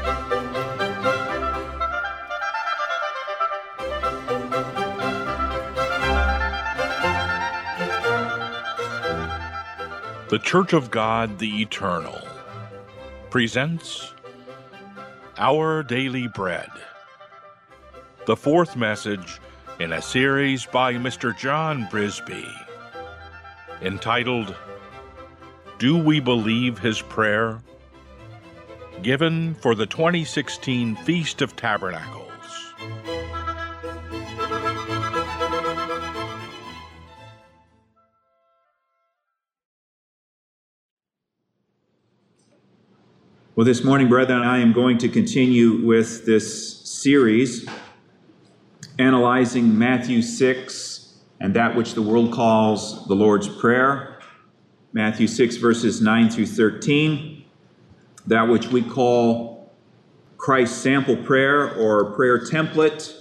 The Church of God the Eternal presents Our Daily Bread, the fourth message in a series by Mr. John Brisby, entitled, Do We Believe His Prayer? Given for the 2016 Feast of Tabernacles. Well, this morning, brethren, I am going to continue with this series, analyzing Matthew 6 and that which the world calls the Lord's Prayer. Matthew 6, verses 9 through 13, that which we call Christ's sample prayer or prayer template.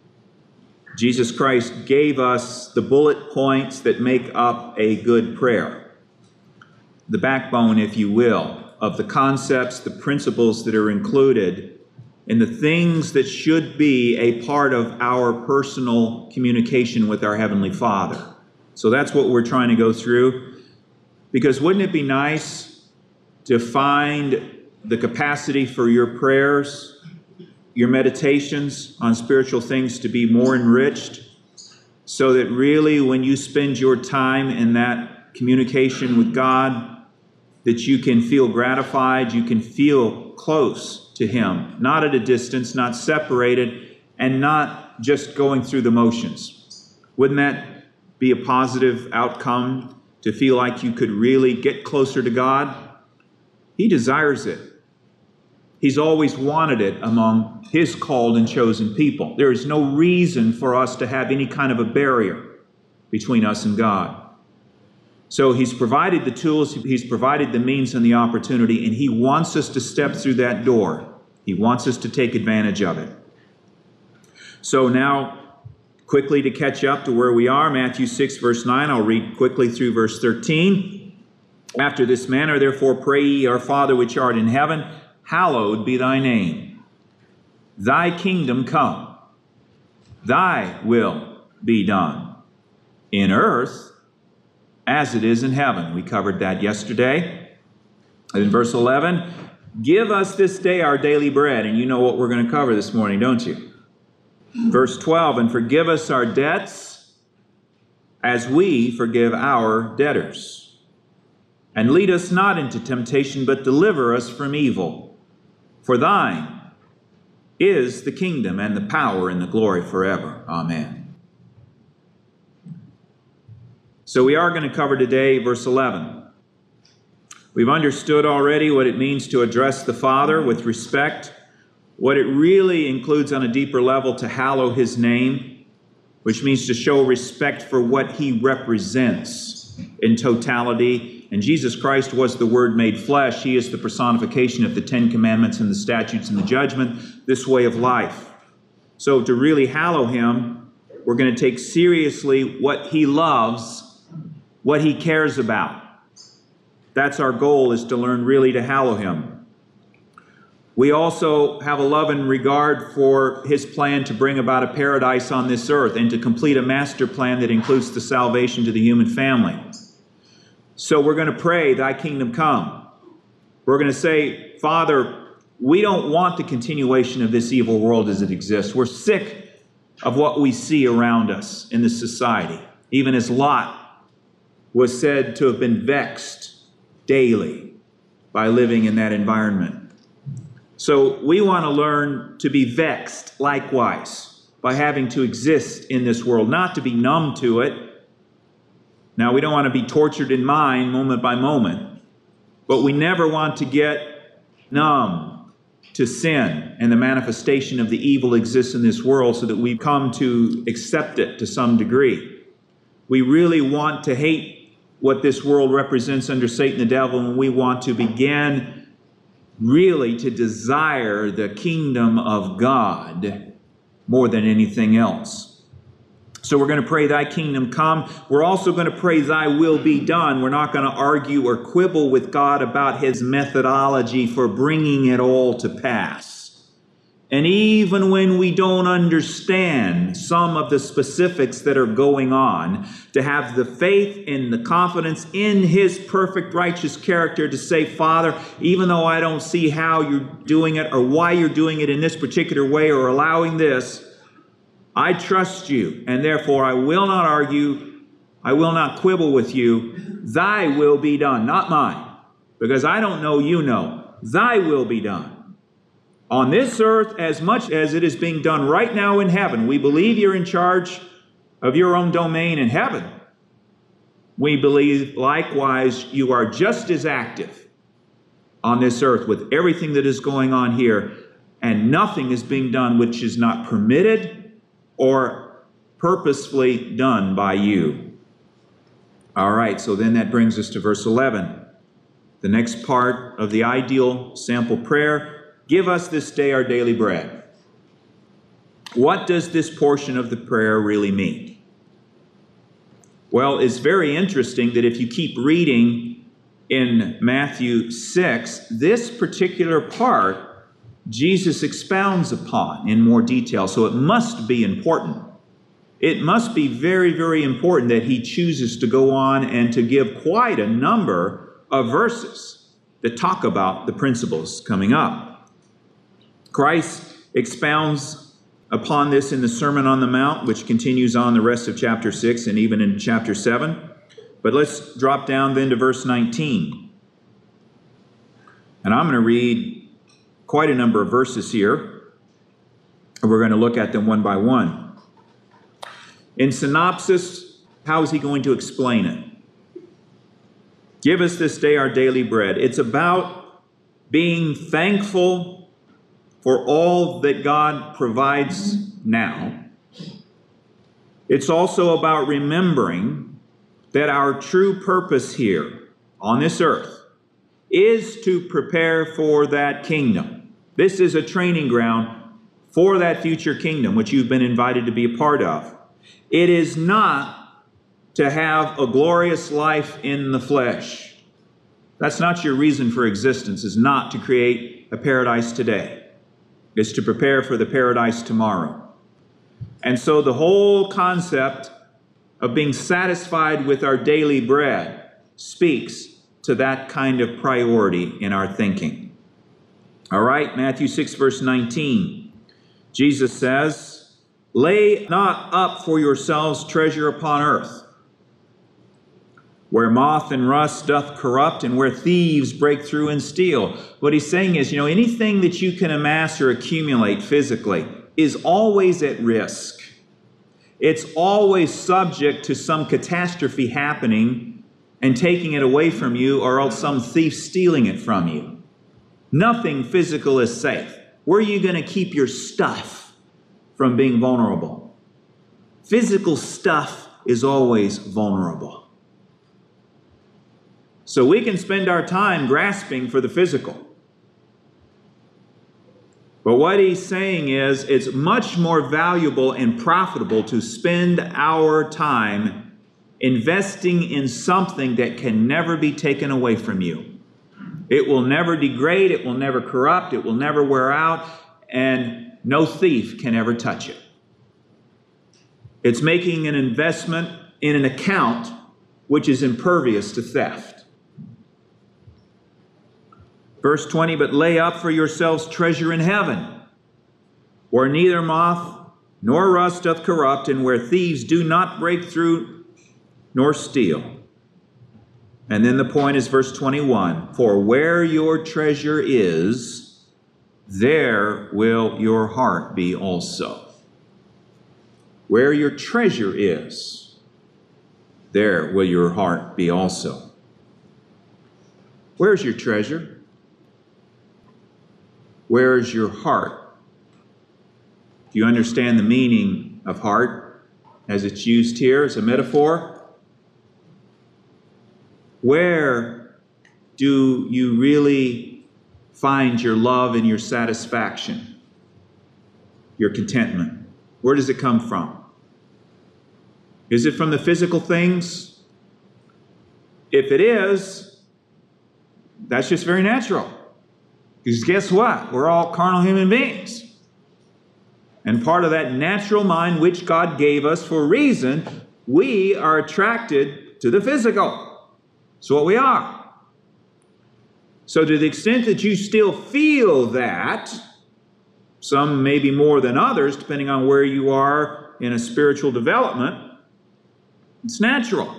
Jesus Christ gave us the bullet points that make up a good prayer, the backbone, if you will, of the concepts, the principles that are included in the things that should be a part of our personal communication with our Heavenly Father. So that's what we're trying to go through. Because wouldn't it be nice to find the capacity for your prayers, your meditations on spiritual things to be more enriched, so that really when you spend your time in that communication with God, that you can feel gratified, you can feel close to Him, not at a distance, not separated, and not just going through the motions. Wouldn't that be a positive outcome, to feel like you could really get closer to God? He desires it. He's always wanted it among His called and chosen people. There is no reason for us to have any kind of a barrier between us and God. So He's provided the tools, He's provided the means and the opportunity, and He wants us to step through that door. He wants us to take advantage of it. So now, quickly to catch up to where we are, Matthew 6, verse 9, I'll read quickly through verse 13. After this manner, therefore, pray ye, Our Father which art in heaven, hallowed be thy name. Thy kingdom come. Thy will be done in earth as it is in heaven. We covered that yesterday. And in verse 11, give us this day our daily bread. And you know what we're going to cover this morning, don't you? Verse 12, and forgive us our debts as we forgive our debtors. And lead us not into temptation, but deliver us from evil. For thine is the kingdom and the power and the glory forever. Amen. So we are going to cover today verse 11. We've understood already what it means to address the Father with respect, what it really includes on a deeper level to hallow His name, which means to show respect for what He represents in totality. And Jesus Christ was the Word made flesh. He is the personification of the Ten Commandments and the statutes and the judgment, this way of life. So to really hallow Him, we're going to take seriously what He loves, what He cares about. That's our goal, is to learn really to hallow Him. We also have a love and regard for His plan to bring about a paradise on this earth and to complete a master plan that includes the salvation to the human family. So we're going to pray, Thy kingdom come. We're going to say, Father, we don't want the continuation of this evil world as it exists. We're sick of what we see around us in this society, even as Lot was said to have been vexed daily by living in that environment. So we want to learn to be vexed likewise by having to exist in this world, not to be numb to it. Now, we don't want to be tortured in mind moment by moment, but we never want to get numb to sin and the manifestation of the evil exists in this world so that we come to accept it to some degree. We really want to hate what this world represents under Satan the devil, and we want to begin really to desire the kingdom of God more than anything else. So we're going to pray, Thy kingdom come. We're also going to pray, Thy will be done. We're not going to argue or quibble with God about His methodology for bringing it all to pass. And even when we don't understand some of the specifics that are going on, to have the faith and the confidence in His perfect righteous character to say, Father, even though I don't see how you're doing it or why you're doing it in this particular way or allowing this, I trust you, and therefore I will not argue, I will not quibble with you. Thy will be done, not mine, because I don't know, you know. Thy will be done. On this earth, as much as it is being done right now in heaven. We believe you're in charge of your own domain in heaven. We believe, likewise, you are just as active on this earth with everything that is going on here, and nothing is being done which is not permitted or purposefully done by you. All right, so then that brings us to verse 11. The next part of the ideal sample prayer: give us this day our daily bread. What does this portion of the prayer really mean? Well, it's very interesting that if you keep reading in Matthew 6, this particular part Jesus expounds upon in more detail, so it must be important. It must be very, very important that he chooses to go on and to give quite a number of verses that talk about the principles coming up. Christ expounds upon this in the Sermon on the Mount, which continues on the rest of chapter 6 and even in chapter 7. But let's drop down then to verse 19. And I'm going to read quite a number of verses here, and we're going to look at them one by one. In synopsis, how is he going to explain it? Give us this day our daily bread. It's about being thankful for all that God provides now. It's also about remembering that our true purpose here on this earth is to prepare for that kingdom. This is a training ground for that future kingdom, which you've been invited to be a part of. It is not to have a glorious life in the flesh. That's not your reason for existence, is not to create a paradise today. It's to prepare for the paradise tomorrow. And so the whole concept of being satisfied with our daily bread speaks to that kind of priority in our thinking. All right, Matthew 6, verse 19. Jesus says, "Lay not up for yourselves treasure upon earth, where moth and rust doth corrupt, and where thieves break through and steal." What he's saying is, anything that you can amass or accumulate physically is always at risk. It's always subject to some catastrophe happening and taking it away from you, or else some thief stealing it from you. Nothing physical is safe. Where are you going to keep your stuff from being vulnerable? Physical stuff is always vulnerable. So we can spend our time grasping for the physical. But what he's saying is, it's much more valuable and profitable to spend our time investing in something that can never be taken away from you. It will never degrade, it will never corrupt, it will never wear out, and no thief can ever touch it. It's making an investment in an account which is impervious to theft. Verse 20, "But lay up for yourselves treasure in heaven, where neither moth nor rust doth corrupt, and where thieves do not break through nor steal." And then the point is verse 21, "For where your treasure is, there will your heart be also." Where your treasure is, there will your heart be also. Where's your treasure? Where is your heart? Do you understand the meaning of heart as it's used here as a metaphor? Where do you really find your love and your satisfaction, your contentment? Where does it come from? Is it from the physical things? If it is, that's just very natural. Because guess what? We're all carnal human beings. And part of that natural mind which God gave us for a reason, we are attracted to the physical. It's what we are. So to the extent that you still feel that, some maybe more than others, depending on where you are in a spiritual development, it's natural.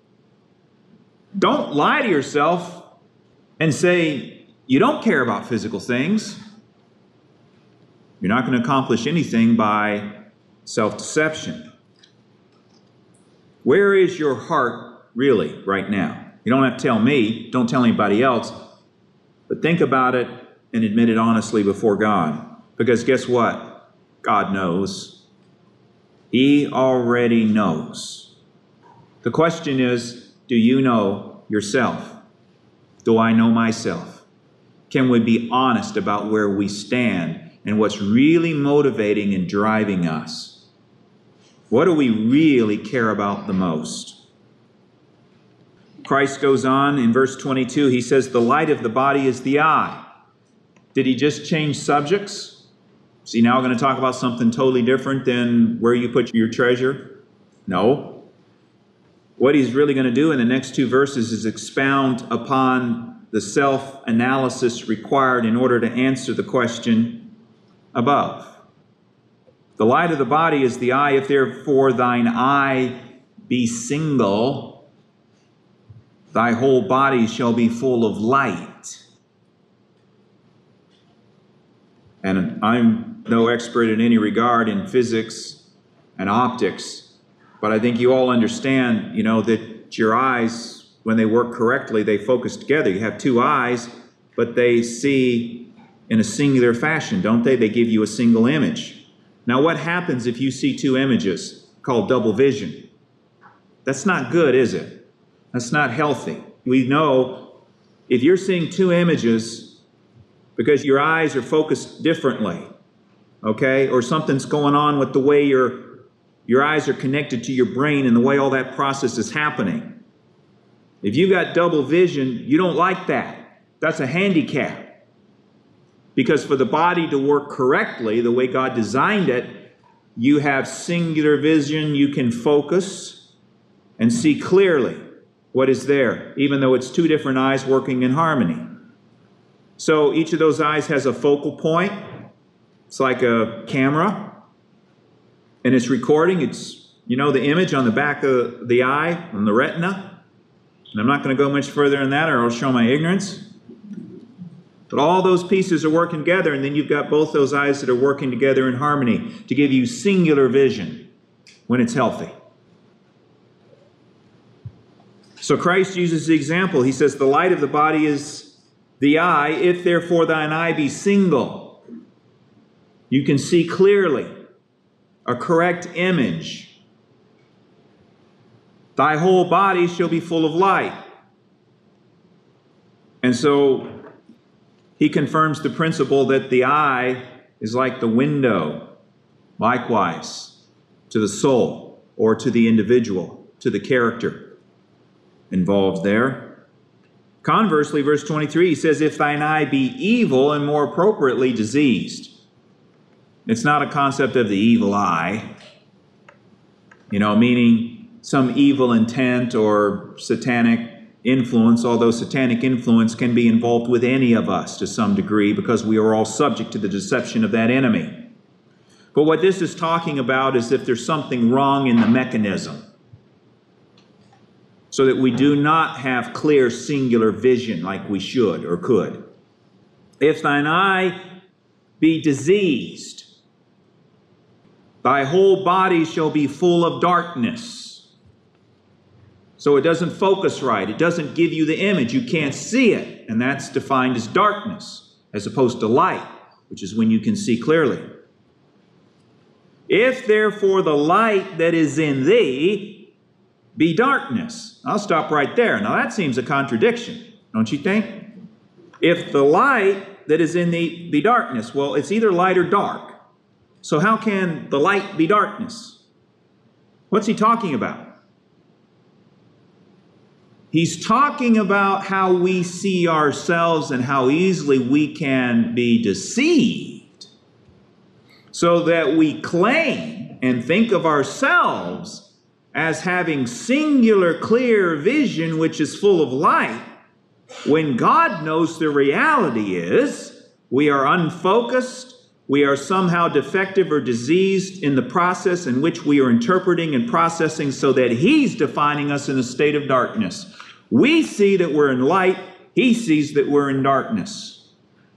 Don't lie to yourself and say you don't care about physical things. You're not going to accomplish anything by self-deception. Where is your heart really right now? You don't have to tell me, don't tell anybody else, but think about it and admit it honestly before God. Because guess what? God knows. He already knows. The question is, do you know yourself? Do I know myself? Can we be honest about where we stand and what's really motivating and driving us? What do we really care about the most? Christ goes on in verse 22, he says, the light of the body is the eye. Did he just change subjects? Is he now going to talk about something totally different than where you put your treasure? No. What he's really going to do in the next two verses is expound upon the self-analysis required in order to answer the question above. The light of the body is the eye. If therefore thine eye be single, thy whole body shall be full of light. And I'm no expert in any regard in physics and optics, but I think you all understand, that your eyes, when they work correctly, they focus together. You have two eyes, but they see in a singular fashion, don't they? They give you a single image. Now, what happens if you see two images called double vision? That's not good, is it? That's not healthy. We know if you're seeing two images because your eyes are focused differently, okay, or something's going on with the way your eyes are connected to your brain and the way all that process is happening. If you got double vision, you don't like that. That's a handicap. Because for the body to work correctly, the way God designed it, you have singular vision, you can focus and see clearly what is there, even though it's two different eyes working in harmony. So each of those eyes has a focal point. It's like a camera, and it's recording. It's, the image on the back of the eye, on the retina. And I'm not going to go much further in that or I'll show my ignorance. But all those pieces are working together, and then you've got both those eyes that are working together in harmony to give you singular vision when it's healthy. So Christ uses the example. He says, the light of the body is the eye. If therefore thine eye be single, you can see clearly a correct image. Thy whole body shall be full of light. And so he confirms the principle that the eye is like the window, likewise, to the soul or to the individual, to the character involved there. Conversely, verse 23, he says, if thine eye be evil, and more appropriately diseased. It's not a concept of the evil eye, meaning some evil intent or satanic influence, although satanic influence can be involved with any of us to some degree because we are all subject to the deception of that enemy. But what this is talking about is if there's something wrong in the mechanism, so that we do not have clear singular vision like we should or could. If thine eye be diseased, thy whole body shall be full of darkness. So it doesn't focus right. It doesn't give you the image. You can't see it. And that's defined as darkness, as opposed to light, which is when you can see clearly. If therefore the light that is in thee be darkness. I'll stop right there. Now that seems a contradiction, don't you think? If the light that is in thee be darkness, well, it's either light or dark. So how can the light be darkness? What's he talking about? He's talking about how we see ourselves and how easily we can be deceived. so that we claim and think of ourselves as having singular clear vision which is full of light, when God knows the reality is we are unfocused, we are somehow defective or diseased in the process in which we are interpreting and processing, so that He's defining us in a state of darkness. We see that we're in light, He sees that we're in darkness.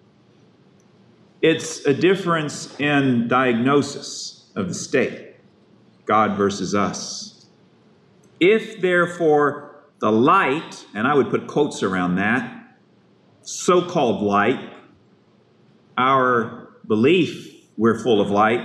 It's a difference in diagnosis of the state, God versus us. If therefore the light, and I would put quotes around that, so-called light, our belief we're full of light,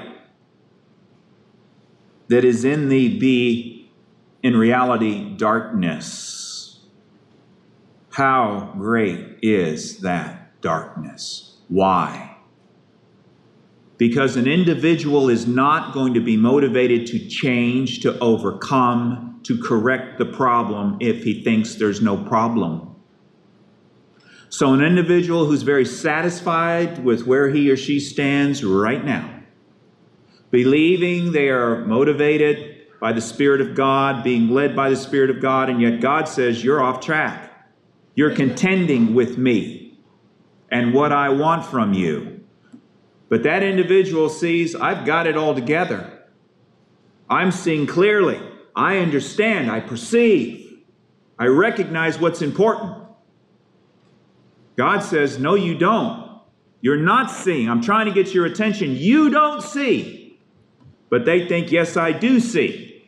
that is in thee be in reality darkness. How great is that darkness? Why? Because an individual is not going to be motivated to change, to overcome, to correct the problem if he thinks there's no problem. So an individual who's very satisfied with where he or she stands right now, believing they are motivated by the Spirit of God, being led by the Spirit of God, and yet God says, you're off track. You're contending with me and what I want from you. But that individual sees, I've got it all together. I'm seeing clearly. I understand. I perceive. I recognize what's important. God says, no, you don't. You're not seeing. I'm trying to get your attention. You don't see. But they think, yes, I do see.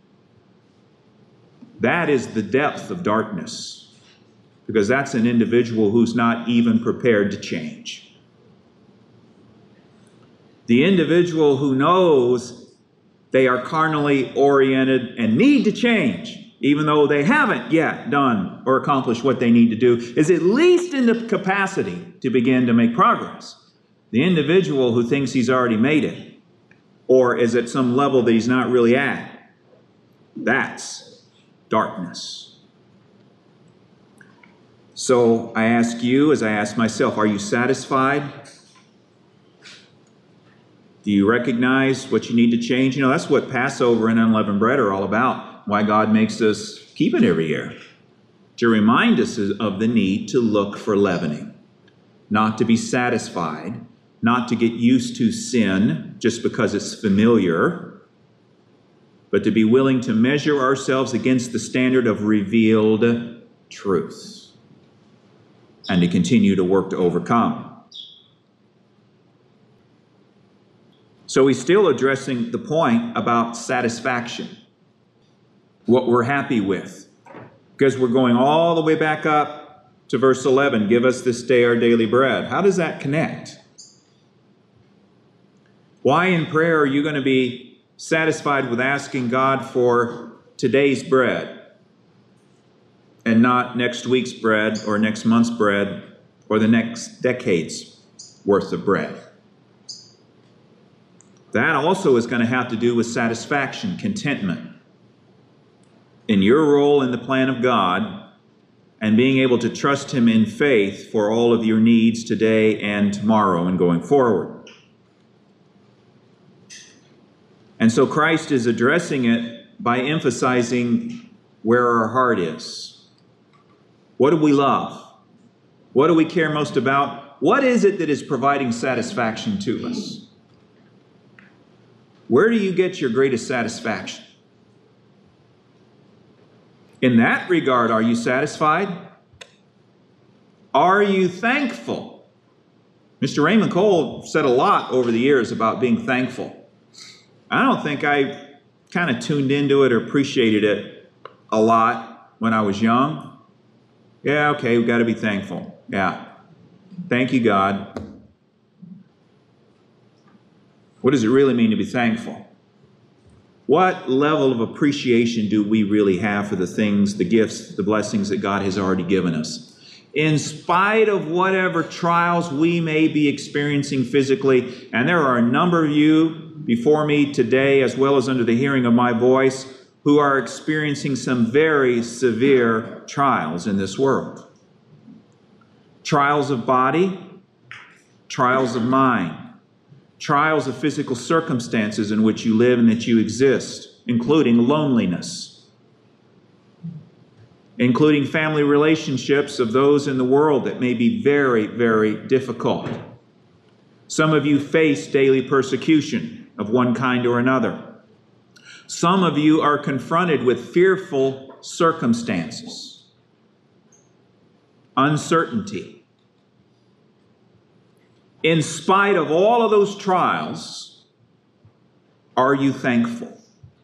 That is the depth of darkness, because that's an individual who's not even prepared to change. The individual who knows they are carnally oriented and need to change, even though they haven't yet done or accomplished what they need to do, is at least in the capacity to begin to make progress. The individual who thinks he's already made it, or is at some level that he's not really at, that's darkness. So I ask you, as I ask myself, are you satisfied? Do you recognize what you need to change? You know, that's what Passover and unleavened bread are all about. Why God makes us keep it every year, to remind us of the need to look for leavening, not to be satisfied, not to get used to sin just because it's familiar, but to be willing to measure ourselves against the standard of revealed truth and to continue to work to overcome. So he's still addressing the point about satisfaction, what we're happy with, because we're going all the way back up to verse 11, give us this day our daily bread. How does that connect? Why in prayer are you going to be satisfied with asking God for today's bread and not next week's bread or next month's bread or the next decade's worth of bread? That also is going to have to do with satisfaction, contentment in your role in the plan of God, and being able to trust Him in faith for all of your needs today and tomorrow and going forward. And so Christ is addressing it by emphasizing where our heart is. What do we love? What do we care most about? What is it that is providing satisfaction to us? Where do you get your greatest satisfaction? In that regard, are you satisfied? Are you thankful? Mr. Raymond Cole said a lot over the years about being thankful. I don't think I kind of tuned into it or appreciated it a lot when I was young. Yeah, okay, we've got to be thankful. Yeah. Thank you, God. What does it really mean to be thankful? What level of appreciation do we really have for the things, the gifts, the blessings that God has already given us? In spite of whatever trials we may be experiencing physically, and there are a number of you before me today, as well as under the hearing of my voice, who are experiencing some very severe trials in this world. Trials of body, trials of mind, trials of physical circumstances in which you live and that you exist, including loneliness, including family relationships of those in the world that may be very, very difficult. Some of you face daily persecution of one kind or another. Some of you are confronted with fearful circumstances, uncertainty. In spite of all of those trials, are you thankful?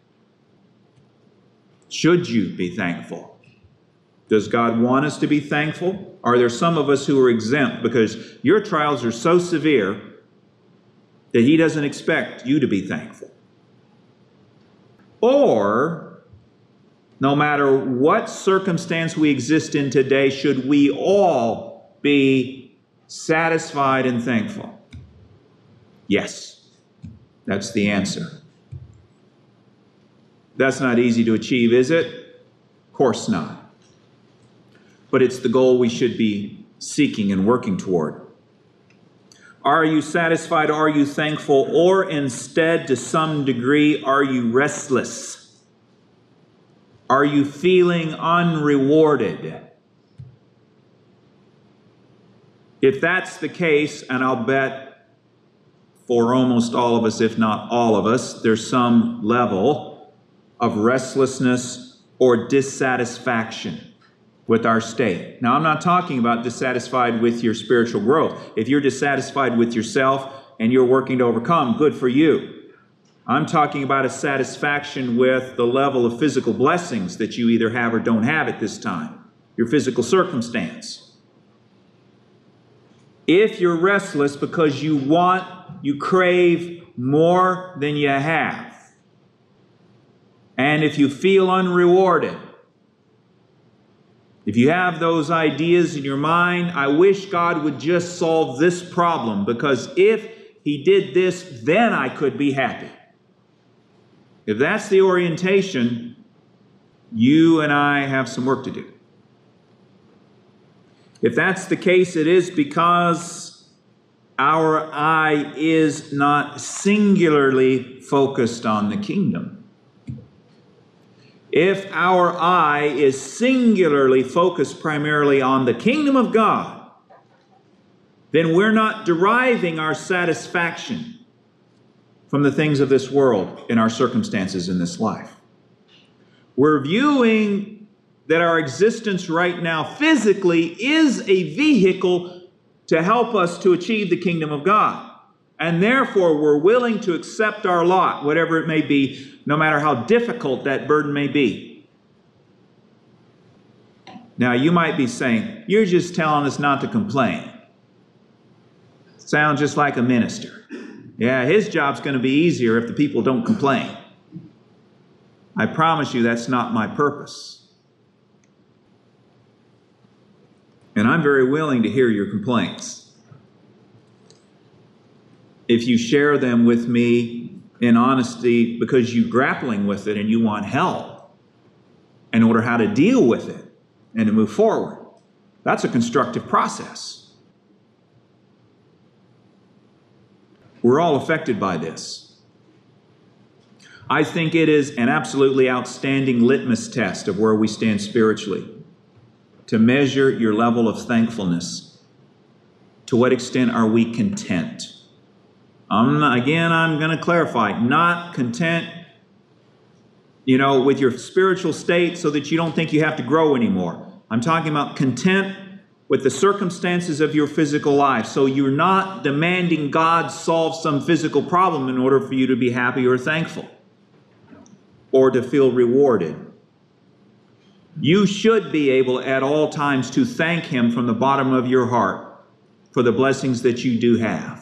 Should you be thankful? Does God want us to be thankful? Are there some of us who are exempt because your trials are so severe that He doesn't expect you to be thankful? Or, no matter what circumstance we exist in today, should we all be satisfied and thankful? Yes, that's the answer. That's not easy to achieve, is it? Of course not. But it's the goal we should be seeking and working toward. Are you satisfied? Are you thankful? Or instead, to some degree, are you restless? Are you feeling unrewarded? If that's the case, and I'll bet for almost all of us, if not all of us, there's some level of restlessness or dissatisfaction with our state. Now, I'm not talking about dissatisfied with your spiritual growth. If you're dissatisfied with yourself and you're working to overcome, good for you. I'm talking about a satisfaction with the level of physical blessings that you either have or don't have at this time, your physical circumstance. If you're restless because you crave more than you have, and if you feel unrewarded, if you have those ideas in your mind, I wish God would just solve this problem, because if He did this, then I could be happy. If that's the orientation, you and I have some work to do. If that's the case, it is because our eye is not singularly focused on the kingdom. If our eye is singularly focused primarily on the kingdom of God, then we're not deriving our satisfaction from the things of this world in our circumstances in this life. We're viewing that our existence right now physically is a vehicle to help us to achieve the kingdom of God. And therefore, we're willing to accept our lot, whatever it may be, no matter how difficult that burden may be. Now, you might be saying, you're just telling us not to complain. Sounds just like a minister. Yeah, his job's going to be easier if the people don't complain. I promise you that's not my purpose. And I'm very willing to hear your complaints. If you share them with me in honesty because you're grappling with it and you want help in order how to deal with it and to move forward, that's a constructive process. We're all affected by this. I think it is an absolutely outstanding litmus test of where we stand spiritually to measure your level of thankfulness. To what extent are we content? I'm going to clarify, not content, with your spiritual state so that you don't think you have to grow anymore. I'm talking about content with the circumstances of your physical life. So you're not demanding God solve some physical problem in order for you to be happy or thankful or to feel rewarded. You should be able at all times to thank Him from the bottom of your heart for the blessings that you do have.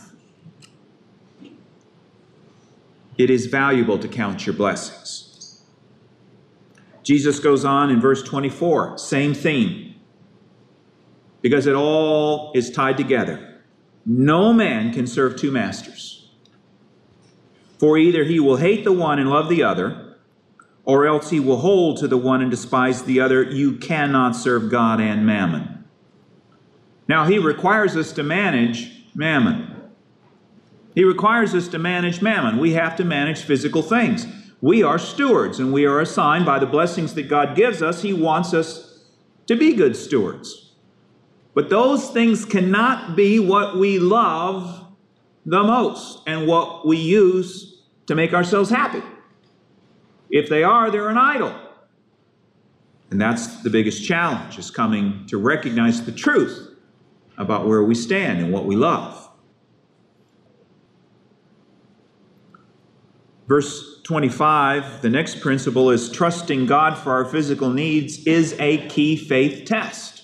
It is valuable to count your blessings. Jesus goes on in verse 24, same theme, because it all is tied together. No man can serve two masters, for either he will hate the one and love the other, or else he will hold to the one and despise the other. You cannot serve God and mammon. Now, He requires us to manage mammon. He requires us to manage mammon. We have to manage physical things. We are stewards, and we are assigned by the blessings that God gives us. He wants us to be good stewards. But those things cannot be what we love the most and what we use to make ourselves happy. If they are, they're an idol. And that's the biggest challenge, is coming to recognize the truth about where we stand and what we love. Verse 25, the next principle is trusting God for our physical needs is a key faith test.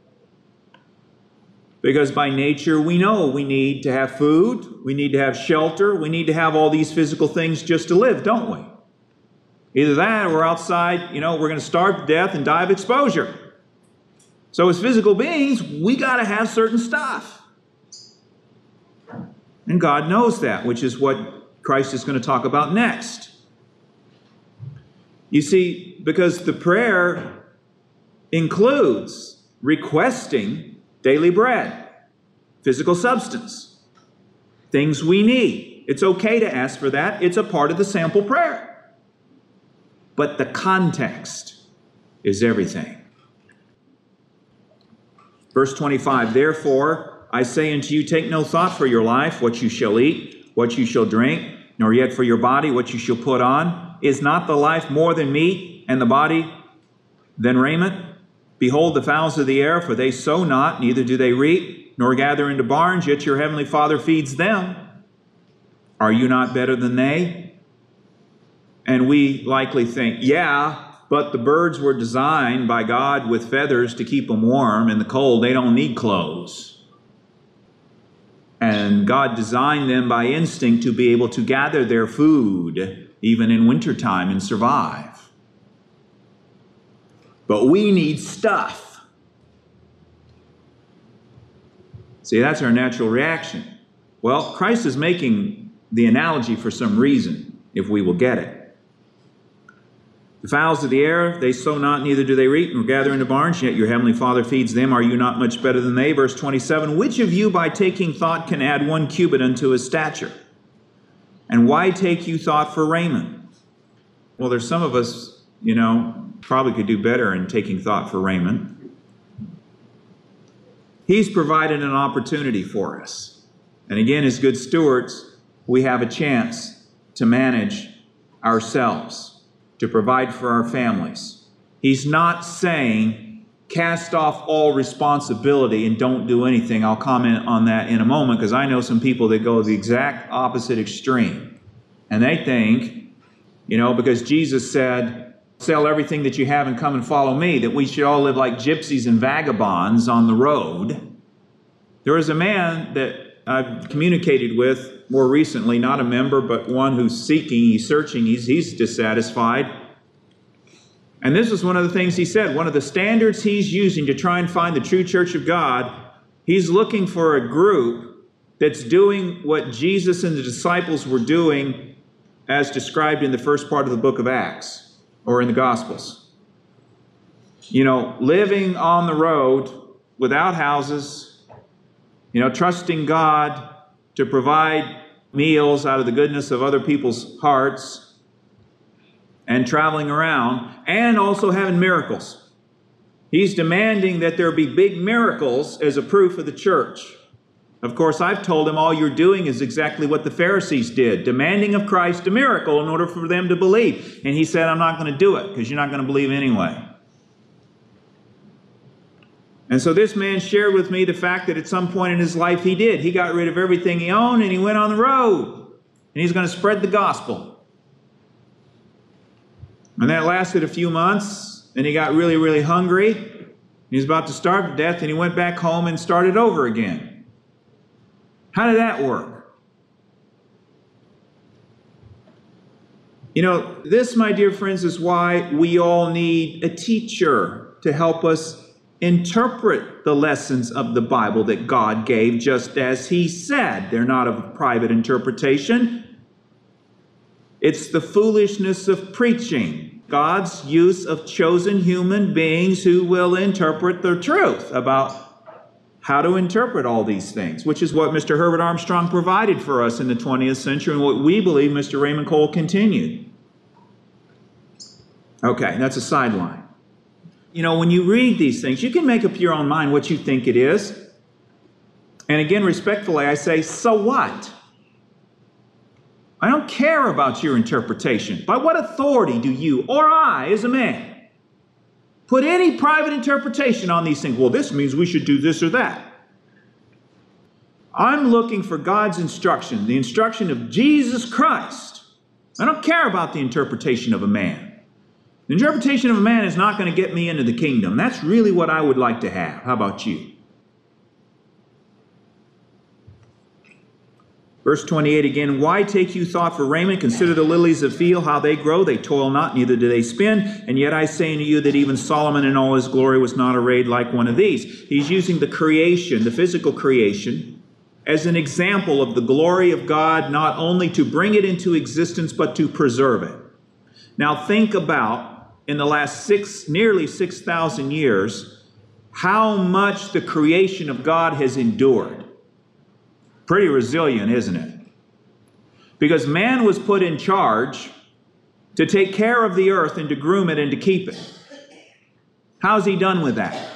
Because by nature we know we need to have food, we need to have shelter, we need to have all these physical things just to live, don't we? Either that or we're outside, we're going to starve to death and die of exposure. So as physical beings, we got to have certain stuff. And God knows that, which is what Christ is going to talk about next. You see, because the prayer includes requesting daily bread, physical substance, things we need. It's okay to ask for that. It's a part of the sample prayer. But the context is everything. Verse 25, therefore, I say unto you, take no thought for your life, what you shall eat, what you shall drink, nor yet for your body, what you shall put on. Is not the life more than meat, and the body than raiment? Behold the fowls of the air, for they sow not, neither do they reap, nor gather into barns, yet your heavenly Father feeds them. Are you not better than they? And we likely think, yeah, but the birds were designed by God with feathers to keep them warm in the cold. They don't need clothes. And God designed them by instinct to be able to gather their food, even in wintertime, and survive. But we need stuff. See, that's our natural reaction. Well, Christ is making the analogy for some reason, if we will get it. The fowls of the air, they sow not, neither do they reap, nor gather into barns, yet your heavenly Father feeds them. Are you not much better than they? Verse 27, which of you by taking thought can add 1 cubit unto his stature? And why take you thought for raiment? Well, there's some of us, probably could do better in taking thought for raiment. He's provided an opportunity for us. And again, as good stewards, we have a chance to manage ourselves, to provide for our families. He's not saying cast off all responsibility and don't do anything. I'll comment on that in a moment, because I know some people that go the exact opposite extreme. And they think, because Jesus said, sell everything that you have and come and follow me, that we should all live like gypsies and vagabonds on the road. There was a man that I've communicated with more recently, not a member, but one who's seeking, he's searching, he's dissatisfied. And this is one of the things he said, one of the standards he's using to try and find the true church of God, he's looking for a group that's doing what Jesus and the disciples were doing as described in the first part of the book of Acts, or in the Gospels. Living on the road without houses, trusting God to provide meals out of the goodness of other people's hearts, and traveling around, and also having miracles. He's demanding that there be big miracles as a proof of the church. Of course, I've told him all you're doing is exactly what the Pharisees did, demanding of Christ a miracle in order for them to believe. And he said, I'm not going to do it, because you're not going to believe anyway. And so this man shared with me the fact that at some point in his life he did. He got rid of everything he owned and he went on the road. And he's going to spread the gospel. And that lasted a few months. And he got really, really hungry. He was about to starve to death, and he went back home and started over again. How did that work? This, my dear friends, is why we all need a teacher to help us interpret the lessons of the Bible that God gave, just as He said. They're not of private interpretation. It's the foolishness of preaching. God's use of chosen human beings who will interpret the truth about how to interpret all these things, which is what Mr. Herbert Armstrong provided for us in the 20th century and what we believe Mr. Raymond Cole continued. Okay, that's a sideline. You know, when you read these things, you can make up your own mind what you think it is. And again, respectfully, I say, so what? I don't care about your interpretation. By what authority do you, or I, as a man, put any private interpretation on these things? Well, this means we should do this or that. I'm looking for God's instruction, the instruction of Jesus Christ. I don't care about the interpretation of a man. The interpretation of a man is not going to get me into the kingdom. That's really what I would like to have. How about you? Verse 28 again, why take you thought for raiment? Consider the lilies of the field, how they grow. They toil not, neither do they spin. And yet I say unto you that even Solomon in all his glory was not arrayed like one of these. He's using the creation, the physical creation, as an example of the glory of God, not only to bring it into existence, but to preserve it. Now think about, in the last nearly 6,000 years, how much the creation of God has endured. Pretty resilient, isn't it? Because man was put in charge to take care of the earth and to groom it and to keep it. How's he done with that?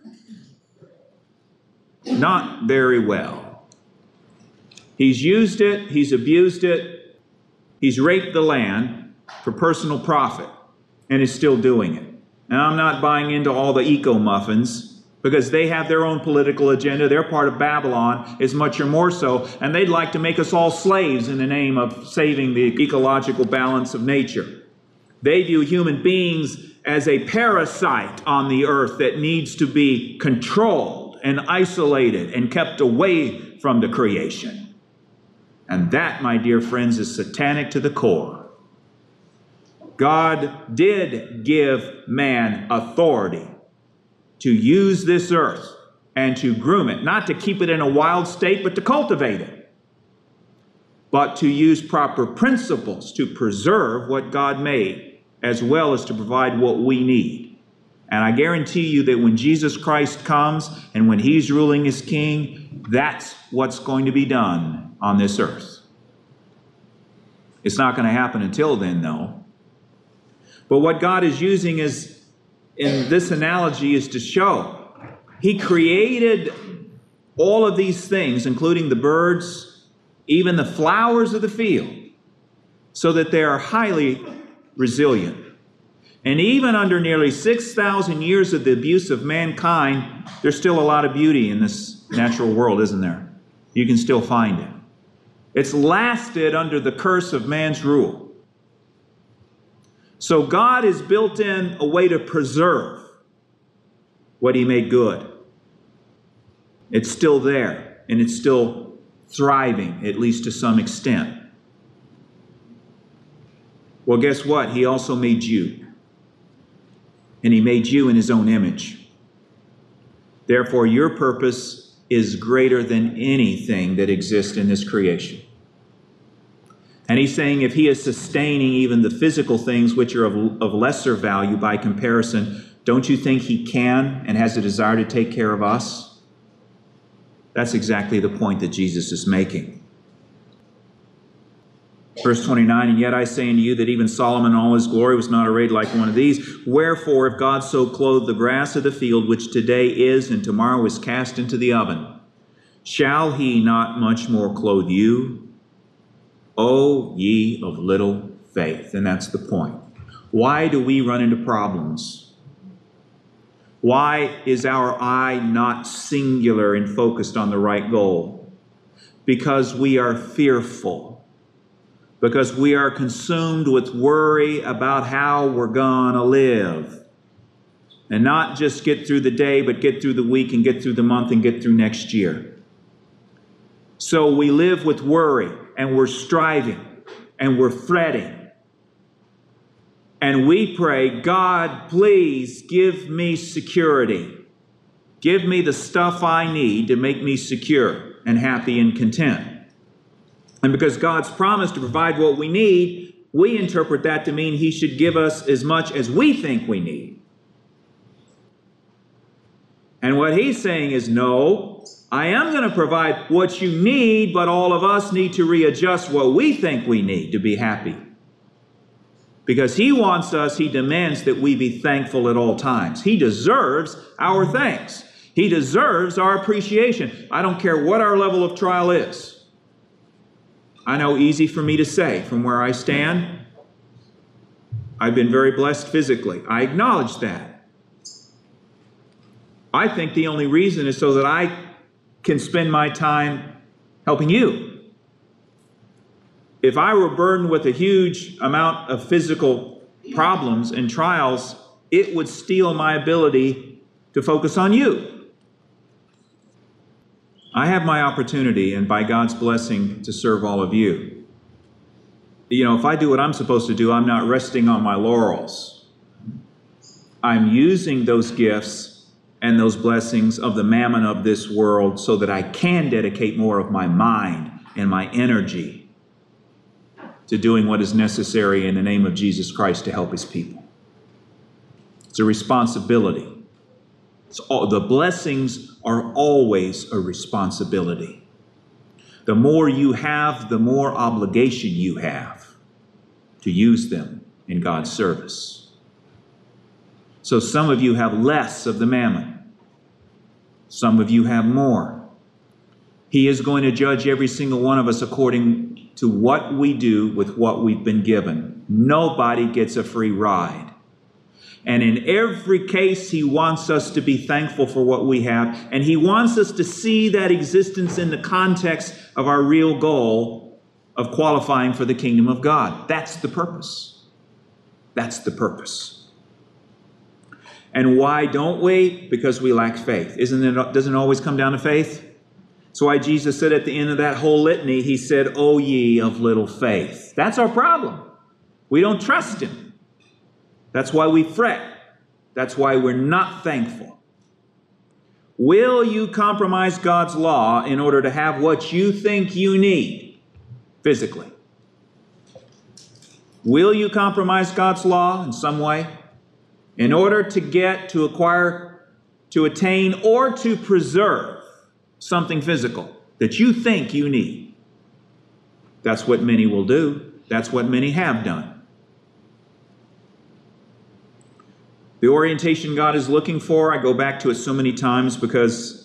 Not very well. He's used it, he's abused it, he's raped the land for personal profit, and is still doing it. And I'm not buying into all the eco-muffins, because they have their own political agenda. They're part of Babylon, as much or more so, and they'd like to make us all slaves in the name of saving the ecological balance of nature. They view human beings as a parasite on the earth that needs to be controlled and isolated and kept away from the creation. And that, my dear friends, is satanic to the core. God did give man authority to use this earth and to groom it, not to keep it in a wild state, but to cultivate it, but to use proper principles to preserve what God made, as well as to provide what we need. And I guarantee you that when Jesus Christ comes and when he's ruling as king, that's what's going to be done on this earth. It's not going to happen until then, though. But what God is using is, in this analogy, is to show he created all of these things, including the birds, even the flowers of the field, so that they are highly resilient. And even under nearly 6,000 years of the abuse of mankind, there's still a lot of beauty in this natural world, isn't there? You can still find it. It's lasted under the curse of man's rule. So God has built in a way to preserve what he made good. It's still there, and it's still thriving, at least to some extent. Well, guess what? He also made you. And he made you in his own image. Therefore, your purpose is greater than anything that exists in this creation. And he's saying if he is sustaining even the physical things which are of lesser value by comparison, don't you think he can and has a desire to take care of us? That's exactly the point that Jesus is making. Verse 29, and yet I say unto you that even Solomon in all his glory was not arrayed like one of these. Wherefore, if God so clothed the grass of the field, which today is and tomorrow is cast into the oven, shall he not much more clothe you, O ye of little faith? And that's the point. Why do we run into problems? Why is our eye not singular and focused on the right goal? Because we are fearful. Because we are consumed with worry about how we're gonna live. And not just get through the day, but get through the week and get through the month and get through next year. So we live with worry, and we're striving, and we're fretting. And we pray, God, please give me security. Give me the stuff I need to make me secure and happy and content. And because God's promised to provide what we need, we interpret that to mean he should give us as much as we think we need. And what he's saying is, no, I am going to provide what you need, but all of us need to readjust what we think we need to be happy. Because he wants us, he demands that we be thankful at all times. He deserves our thanks. He deserves our appreciation. I don't care what our level of trial is. I know easy for me to say from where I stand. I've been very blessed physically. I acknowledge that. I think the only reason is so that I can spend my time helping you. If I were burdened with a huge amount of physical problems and trials, it would steal my ability to focus on you. I have my opportunity, and by God's blessing, to serve all of you. You know, if I do what I'm supposed to do, I'm not resting on my laurels. I'm using those gifts and those blessings of the mammon of this world so that I can dedicate more of my mind and my energy to doing what is necessary in the name of Jesus Christ to help his people. It's a responsibility. The blessings are always a responsibility. The more you have, the more obligation you have to use them in God's service. So some of you have less of the mammon. Some of you have more. He is going to judge every single one of us according to what we do with what we've been given. Nobody gets a free ride. And in every case, he wants us to be thankful for what we have. And he wants us to see that existence in the context of our real goal of qualifying for the kingdom of God. That's the purpose. That's the purpose. And why don't we? Because we lack faith. Doesn't it always come down to faith? That's why Jesus said at the end of that whole litany, he said, "O ye of little faith." That's our problem. We don't trust him. That's why we fret. That's why we're not thankful. Will you compromise God's law in order to have what you think you need physically? Will you compromise God's law in some way in order to get, to acquire, to attain, or to preserve something physical that you think you need? That's what many will do. That's what many have done. The orientation God is looking for, I go back to it so many times because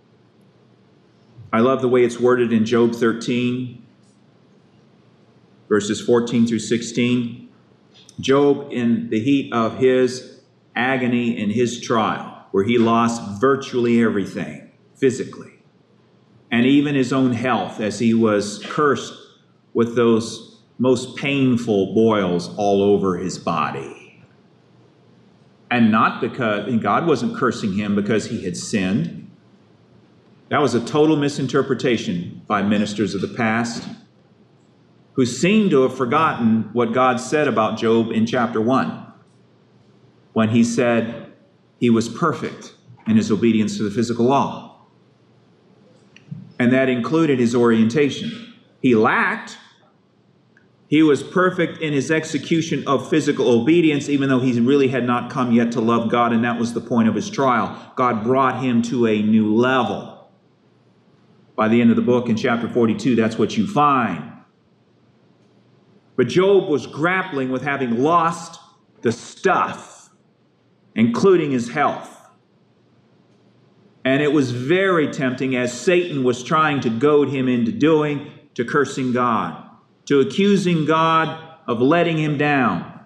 I love the way it's worded in Job 13, verses 14 through 16. Job, in the heat of his agony in his trial, where he lost virtually everything physically, and even his own health, as he was cursed with those most painful boils all over his body. And not because, and God wasn't cursing him because he had sinned. That was a total misinterpretation by ministers of the past who seem to have forgotten what God said about Job in chapter 1. When he said he was perfect in his obedience to the physical law. And that included his orientation. He lacked. He was perfect in his execution of physical obedience, even though he really had not come yet to love God, and that was the point of his trial. God brought him to a new level. By the end of the book, in chapter 42, that's what you find. But Job was grappling with having lost the stuff, including his health. And it was very tempting, as Satan was trying to goad him into doing, to cursing God, to accusing God of letting him down.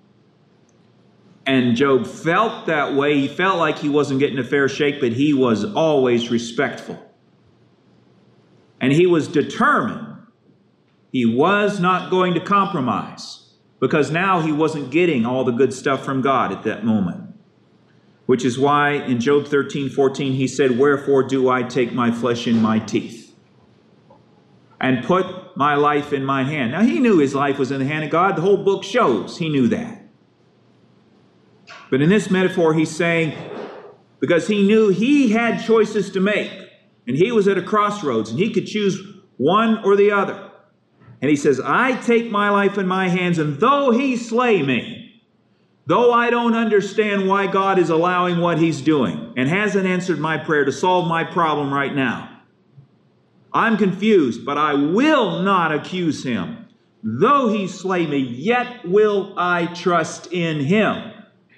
And Job felt that way. He felt like he wasn't getting a fair shake, but he was always respectful. And he was determined. He was not going to compromise, because now he wasn't getting all the good stuff from God at that moment. Which is why in Job 13:14 he said, "Wherefore do I take my flesh in my teeth and put my life in mine hand?" Now he knew his life was in the hand of God. The whole book shows he knew that. But in this metaphor he's saying, because he knew he had choices to make, and he was at a crossroads, and he could choose one or the other. And he says, "I take my life in my hands, and though he slay me, Though I don't understand why God is allowing what he's doing and hasn't answered my prayer to solve my problem right now, I'm confused, but I will not accuse him. Though he slay me, yet will I trust in him.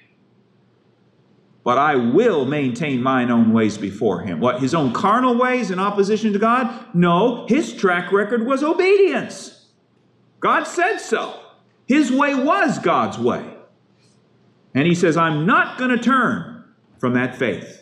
But I will maintain mine own ways before him. What, his own carnal ways in opposition to God? No, his track record was obedience. God said so. His way was God's way. And he says, I'm not going to turn from that faith.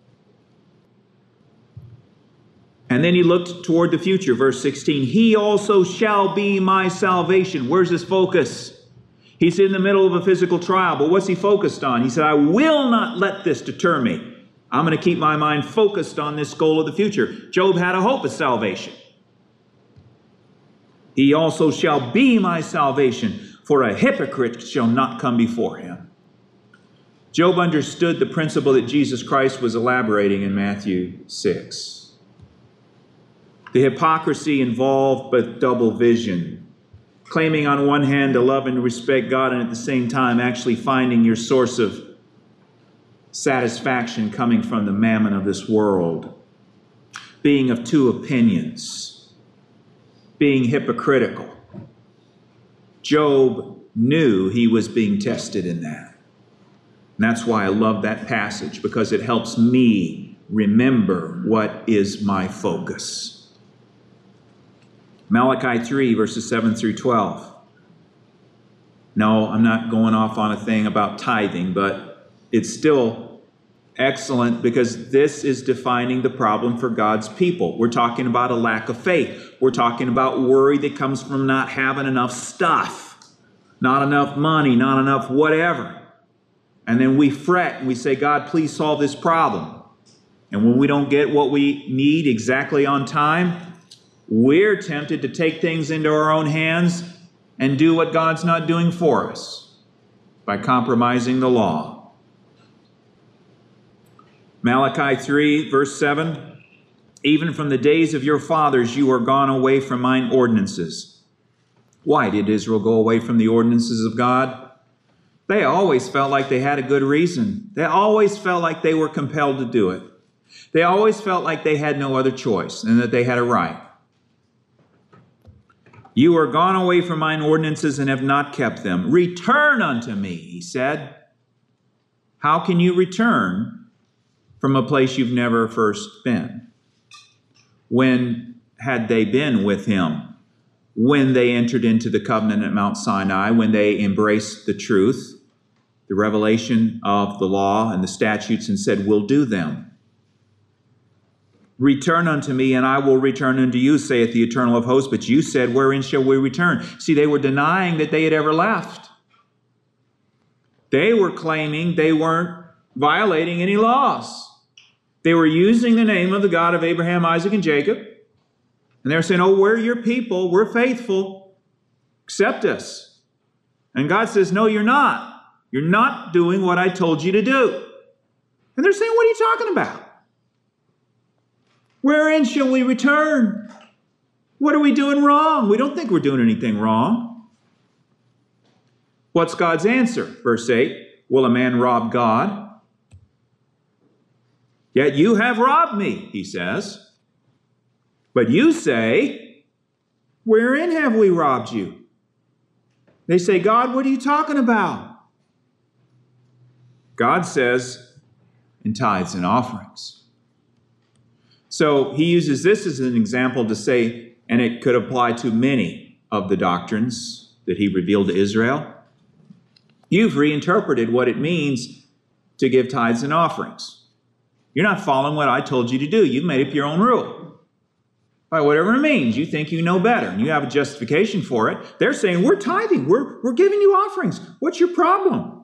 And then he looked toward the future, verse 16. He also shall be my salvation. Where's his focus? He's in the middle of a physical trial, but what's he focused on? He said, I will not let this deter me. I'm going to keep my mind focused on this goal of the future. Job had a hope of salvation. He also shall be my salvation, for a hypocrite shall not come before him. Job understood the principle that Jesus Christ was elaborating in Matthew 6. The hypocrisy involved but double vision. Claiming on one hand to love and respect God and at the same time actually finding your source of satisfaction coming from the mammon of this world. Being of two opinions. Being hypocritical. Job knew he was being tested in that. And that's why I love that passage, because it helps me remember what is my focus. Malachi 3, verses 7 through 12. No, I'm not going off on a thing about tithing, but it's still excellent because this is defining the problem for God's people. We're talking about a lack of faith. We're talking about worry that comes from not having enough stuff, not enough money, not enough whatever. And then we fret and we say, God, please solve this problem. And when we don't get what we need exactly on time, we're tempted to take things into our own hands and do what God's not doing for us by compromising the law. Malachi 3, verse 7, even from the days of your fathers you are gone away from mine ordinances. Why did Israel go away from the ordinances of God? They always felt like they had a good reason. They always felt like they were compelled to do it. They always felt like they had no other choice and that they had a right. You are gone away from mine ordinances and have not kept them. Return unto me, he said. How can you return from a place you've never first been? When had they been with him? When they entered into the covenant at Mount Sinai, when they embraced the truth, the revelation of the law and the statutes, and said, we'll do them. Return unto me, and I will return unto you, saith the Eternal of hosts. But you said, wherein shall we return? See, they were denying that they had ever left. They were claiming they weren't violating any laws. They were using the name of the God of Abraham, Isaac, and Jacob. And they were saying, oh, we're your people. We're faithful. Accept us. And God says, no, you're not. You're not doing what I told you to do. And they're saying, what are you talking about? Wherein shall we return? What are we doing wrong? We don't think we're doing anything wrong. What's God's answer? Verse 8, will a man rob God? Yet you have robbed me, he says. But you say, wherein have we robbed you? They say, God, what are you talking about? God says, in tithes and offerings. So he uses this as an example to say, and it could apply to many of the doctrines that he revealed to Israel. You've reinterpreted what it means to give tithes and offerings. You're not following what I told you to do. You've made up your own rule. By whatever it means, you think you know better, and you have a justification for it. They're saying, we're tithing, we're giving you offerings. What's your problem?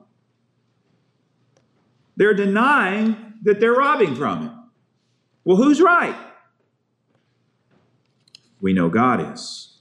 They're denying that they're robbing from it. Well, who's right? We know God is.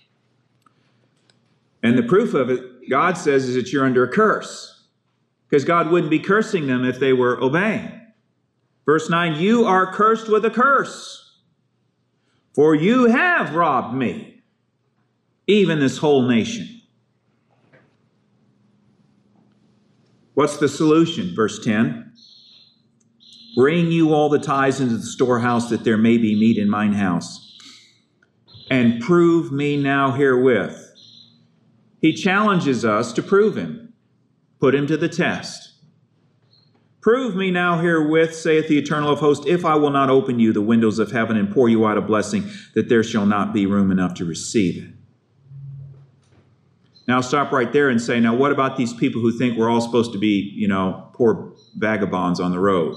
And the proof of it, God says, is that you're under a curse. Because God wouldn't be cursing them if they were obeying. Verse 9, you are cursed with a curse, for you have robbed me, even this whole nation. What's the solution? Verse 10. Bring you all the tithes into the storehouse, that there may be meat in mine house. And prove me now herewith. He challenges us to prove him. Put him to the test. Prove me now herewith, saith the Eternal of hosts, if I will not open you the windows of heaven and pour you out a blessing, that there shall not be room enough to receive it. Now stop right there and say, now what about these people who think we're all supposed to be, poor vagabonds on the road?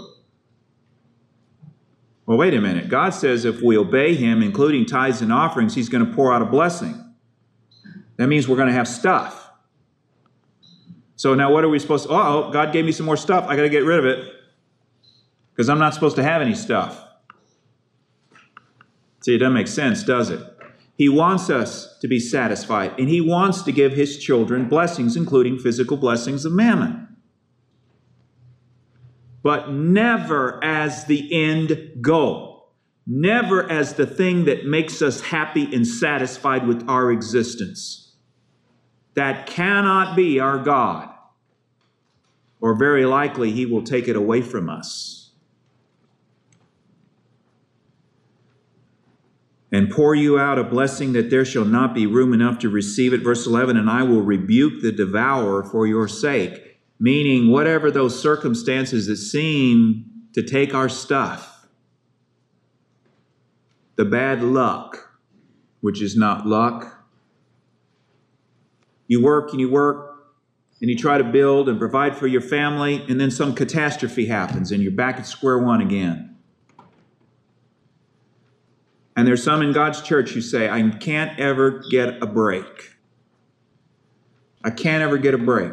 Well, wait a minute. God says if we obey him, including tithes and offerings, he's going to pour out a blessing. That means we're going to have stuff. So now what are we supposed to... Oh, God gave me some more stuff. I got to get rid of it because I'm not supposed to have any stuff. See, it doesn't make sense, does it? He wants us to be satisfied, and he wants to give his children blessings, including physical blessings of mammon. But never as the end goal. Never as the thing that makes us happy and satisfied with our existence. That cannot be our God. Or very likely he will take it away from us. And pour you out a blessing that there shall not be room enough to receive it. Verse 11, and I will rebuke the devourer for your sake. Meaning whatever those circumstances that seem to take our stuff. The bad luck, which is not luck. You work and you work and you try to build and provide for your family, and then some catastrophe happens and you're back at square one again. And there's some in God's church who say, I can't ever get a break. I can't ever get a break.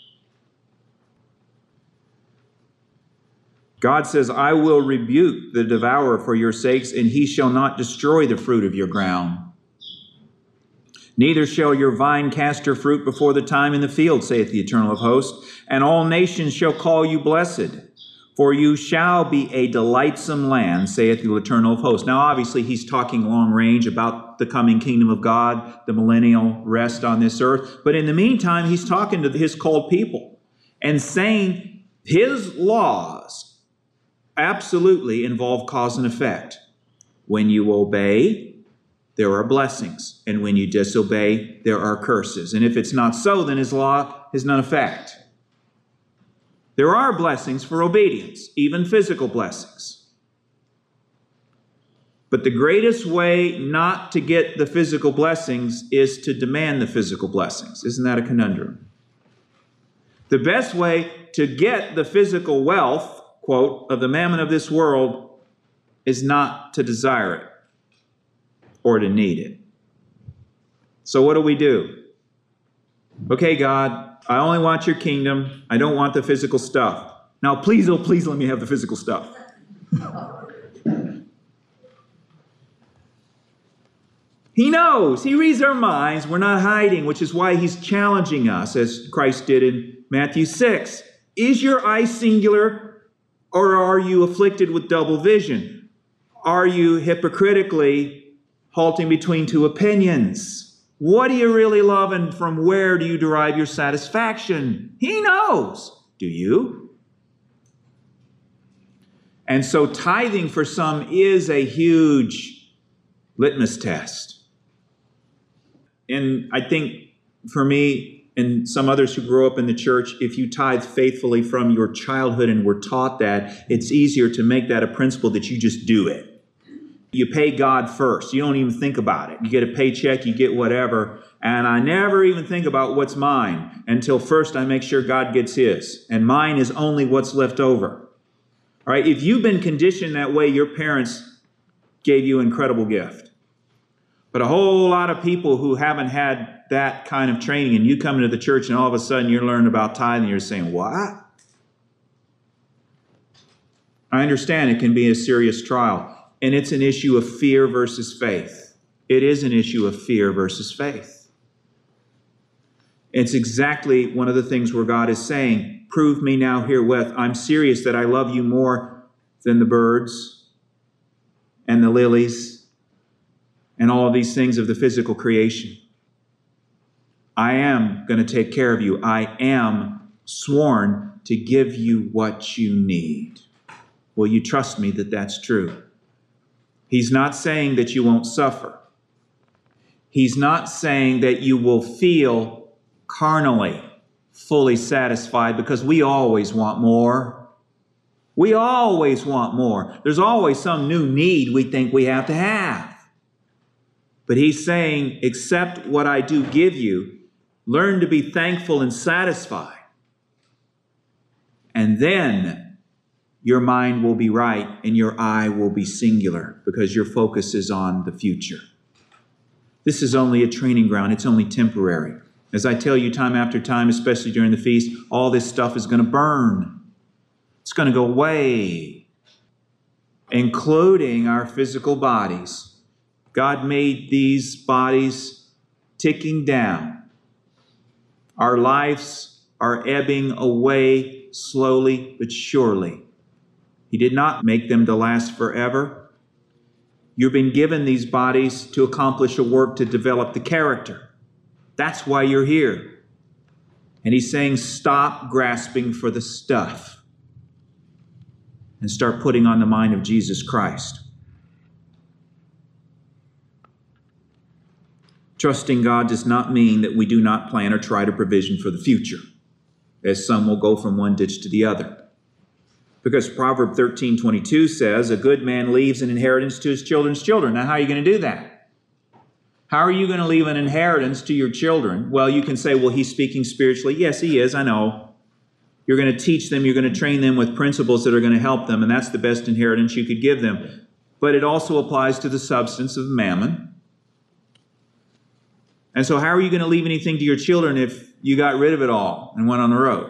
God says, I will rebuke the devourer for your sakes, and he shall not destroy the fruit of your ground. Neither shall your vine cast her fruit before the time in the field, saith the Eternal of hosts. And all nations shall call you blessed, for you shall be a delightsome land, saith the Eternal of hosts. Now, obviously, he's talking long range about the coming kingdom of God, the millennial rest on this earth. But in the meantime, he's talking to his called people and saying his laws absolutely involve cause and effect. When you obey, there are blessings. And when you disobey, there are curses. And if it's not so, then his law has none effect. There are blessings for obedience, even physical blessings. But the greatest way not to get the physical blessings is to demand the physical blessings. Isn't that a conundrum? The best way to get the physical wealth, quote, of the mammon of this world is not to desire it or to need it. So what do? Okay, God, I only want your kingdom. I don't want the physical stuff. Now, please, oh, please let me have the physical stuff. He knows. He reads our minds. We're not hiding, which is why he's challenging us, as Christ did in Matthew 6. Is your eye singular, or are you afflicted with double vision? Are you hypocritically halting between two opinions? What do you really love, and from where do you derive your satisfaction? He knows. Do you? And so tithing for some is a huge litmus test. And I think for me and some others who grew up in the church, if you tithe faithfully from your childhood and were taught that, it's easier to make that a principle that you just do it. You pay God first. You don't even think about it. You get a paycheck, you get whatever, and I never even think about what's mine until first I make sure God gets his, and mine is only what's left over. All right, if you've been conditioned that way, your parents gave you an incredible gift. But a whole lot of people who haven't had that kind of training, and you come into the church and all of a sudden you're learning about tithing, and you're saying, what? I understand it can be a serious trial. And it's an issue of fear versus faith. It is an issue of fear versus faith. It's exactly one of the things where God is saying, prove me now herewith. I'm serious that I love you more than the birds and the lilies and all of these things of the physical creation. I am going to take care of you. I am sworn to give you what you need. Will you trust me that that's true? He's not saying that you won't suffer. He's not saying that you will feel carnally fully satisfied, because we always want more. We always want more. There's always some new need we think we have to have. But he's saying, accept what I do give you. Learn to be thankful and satisfied. And then your mind will be right and your eye will be singular, because your focus is on the future. This is only a training ground. It's only temporary. As I tell you time after time, especially during the feast, all this stuff is going to burn. It's going to go away, including our physical bodies. God made these bodies ticking down. Our lives are ebbing away slowly but surely. He did not make them to last forever. You've been given these bodies to accomplish a work to develop the character. That's why you're here. And he's saying, stop grasping for the stuff and start putting on the mind of Jesus Christ. Trusting God does not mean that we do not plan or try to provision for the future, as some will go from one ditch to the other. Because Proverb 13:22 says, a good man leaves an inheritance to his children's children. Now, how are you going to do that? How are you going to leave an inheritance to your children? Well, you can say, well, he's speaking spiritually. Yes, he is, I know. You're going to teach them, you're going to train them with principles that are going to help them, and that's the best inheritance you could give them. But it also applies to the substance of mammon. And so how are you going to leave anything to your children if you got rid of it all and went on the road?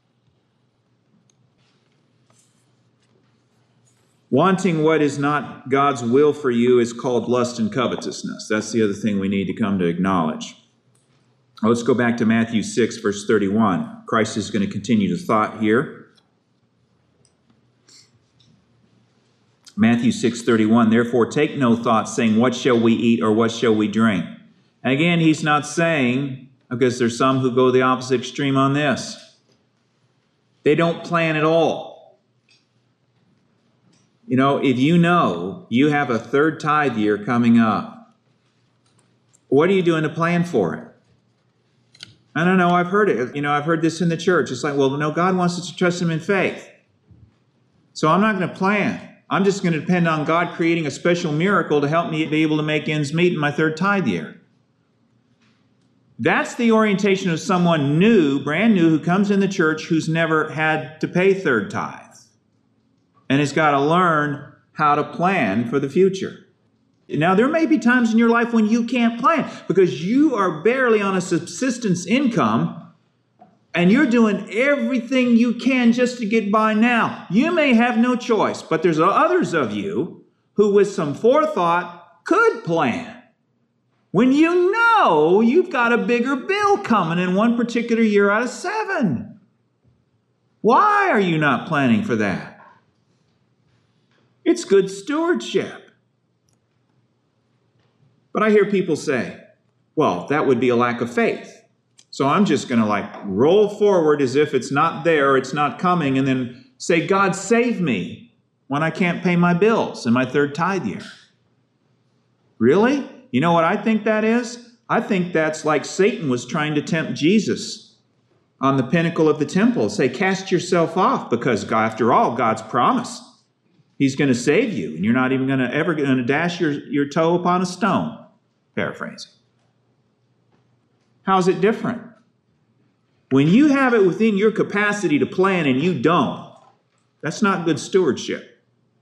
Wanting what is not God's will for you is called lust and covetousness. That's the other thing we need to come to acknowledge. Well, let's go back to Matthew 6, verse 31. Christ is going to continue the thought here. Matthew 6:31, therefore take no thought, saying, what shall we eat or what shall we drink? And again, he's not saying, because there's some who go the opposite extreme on this. They don't plan at all. You know, if you know you have a third tithe year coming up, what are you doing to plan for it? I don't know, I've heard it. You know, I've heard this in the church. It's like, well, no, God wants us to trust him in faith. So I'm not going to plan. I'm just going to depend on God creating a special miracle to help me be able to make ends meet in my third tithe year. That's the orientation of someone new, brand new, who comes in the church who's never had to pay third tithe and has got to learn how to plan for the future. Now, there may be times in your life when you can't plan because you are barely on a subsistence income and you're doing everything you can just to get by now. You may have no choice, but there's others of you who, with some forethought, could plan. When you know you've got a bigger bill coming in one particular year out of 7. Why are you not planning for that? It's good stewardship. But I hear people say, well, that would be a lack of faith. So I'm just going to roll forward as if it's not there, it's not coming, and then say, God, save me when I can't pay my bills in my third tithe year. Really? You know what I think that is? I think that's like Satan was trying to tempt Jesus on the pinnacle of the temple. Say, cast yourself off, because after all, God's promised. He's going to save you, and you're not even ever going to dash your toe upon a stone. Paraphrasing. How's it different? When you have it within your capacity to plan and you don't, that's not good stewardship.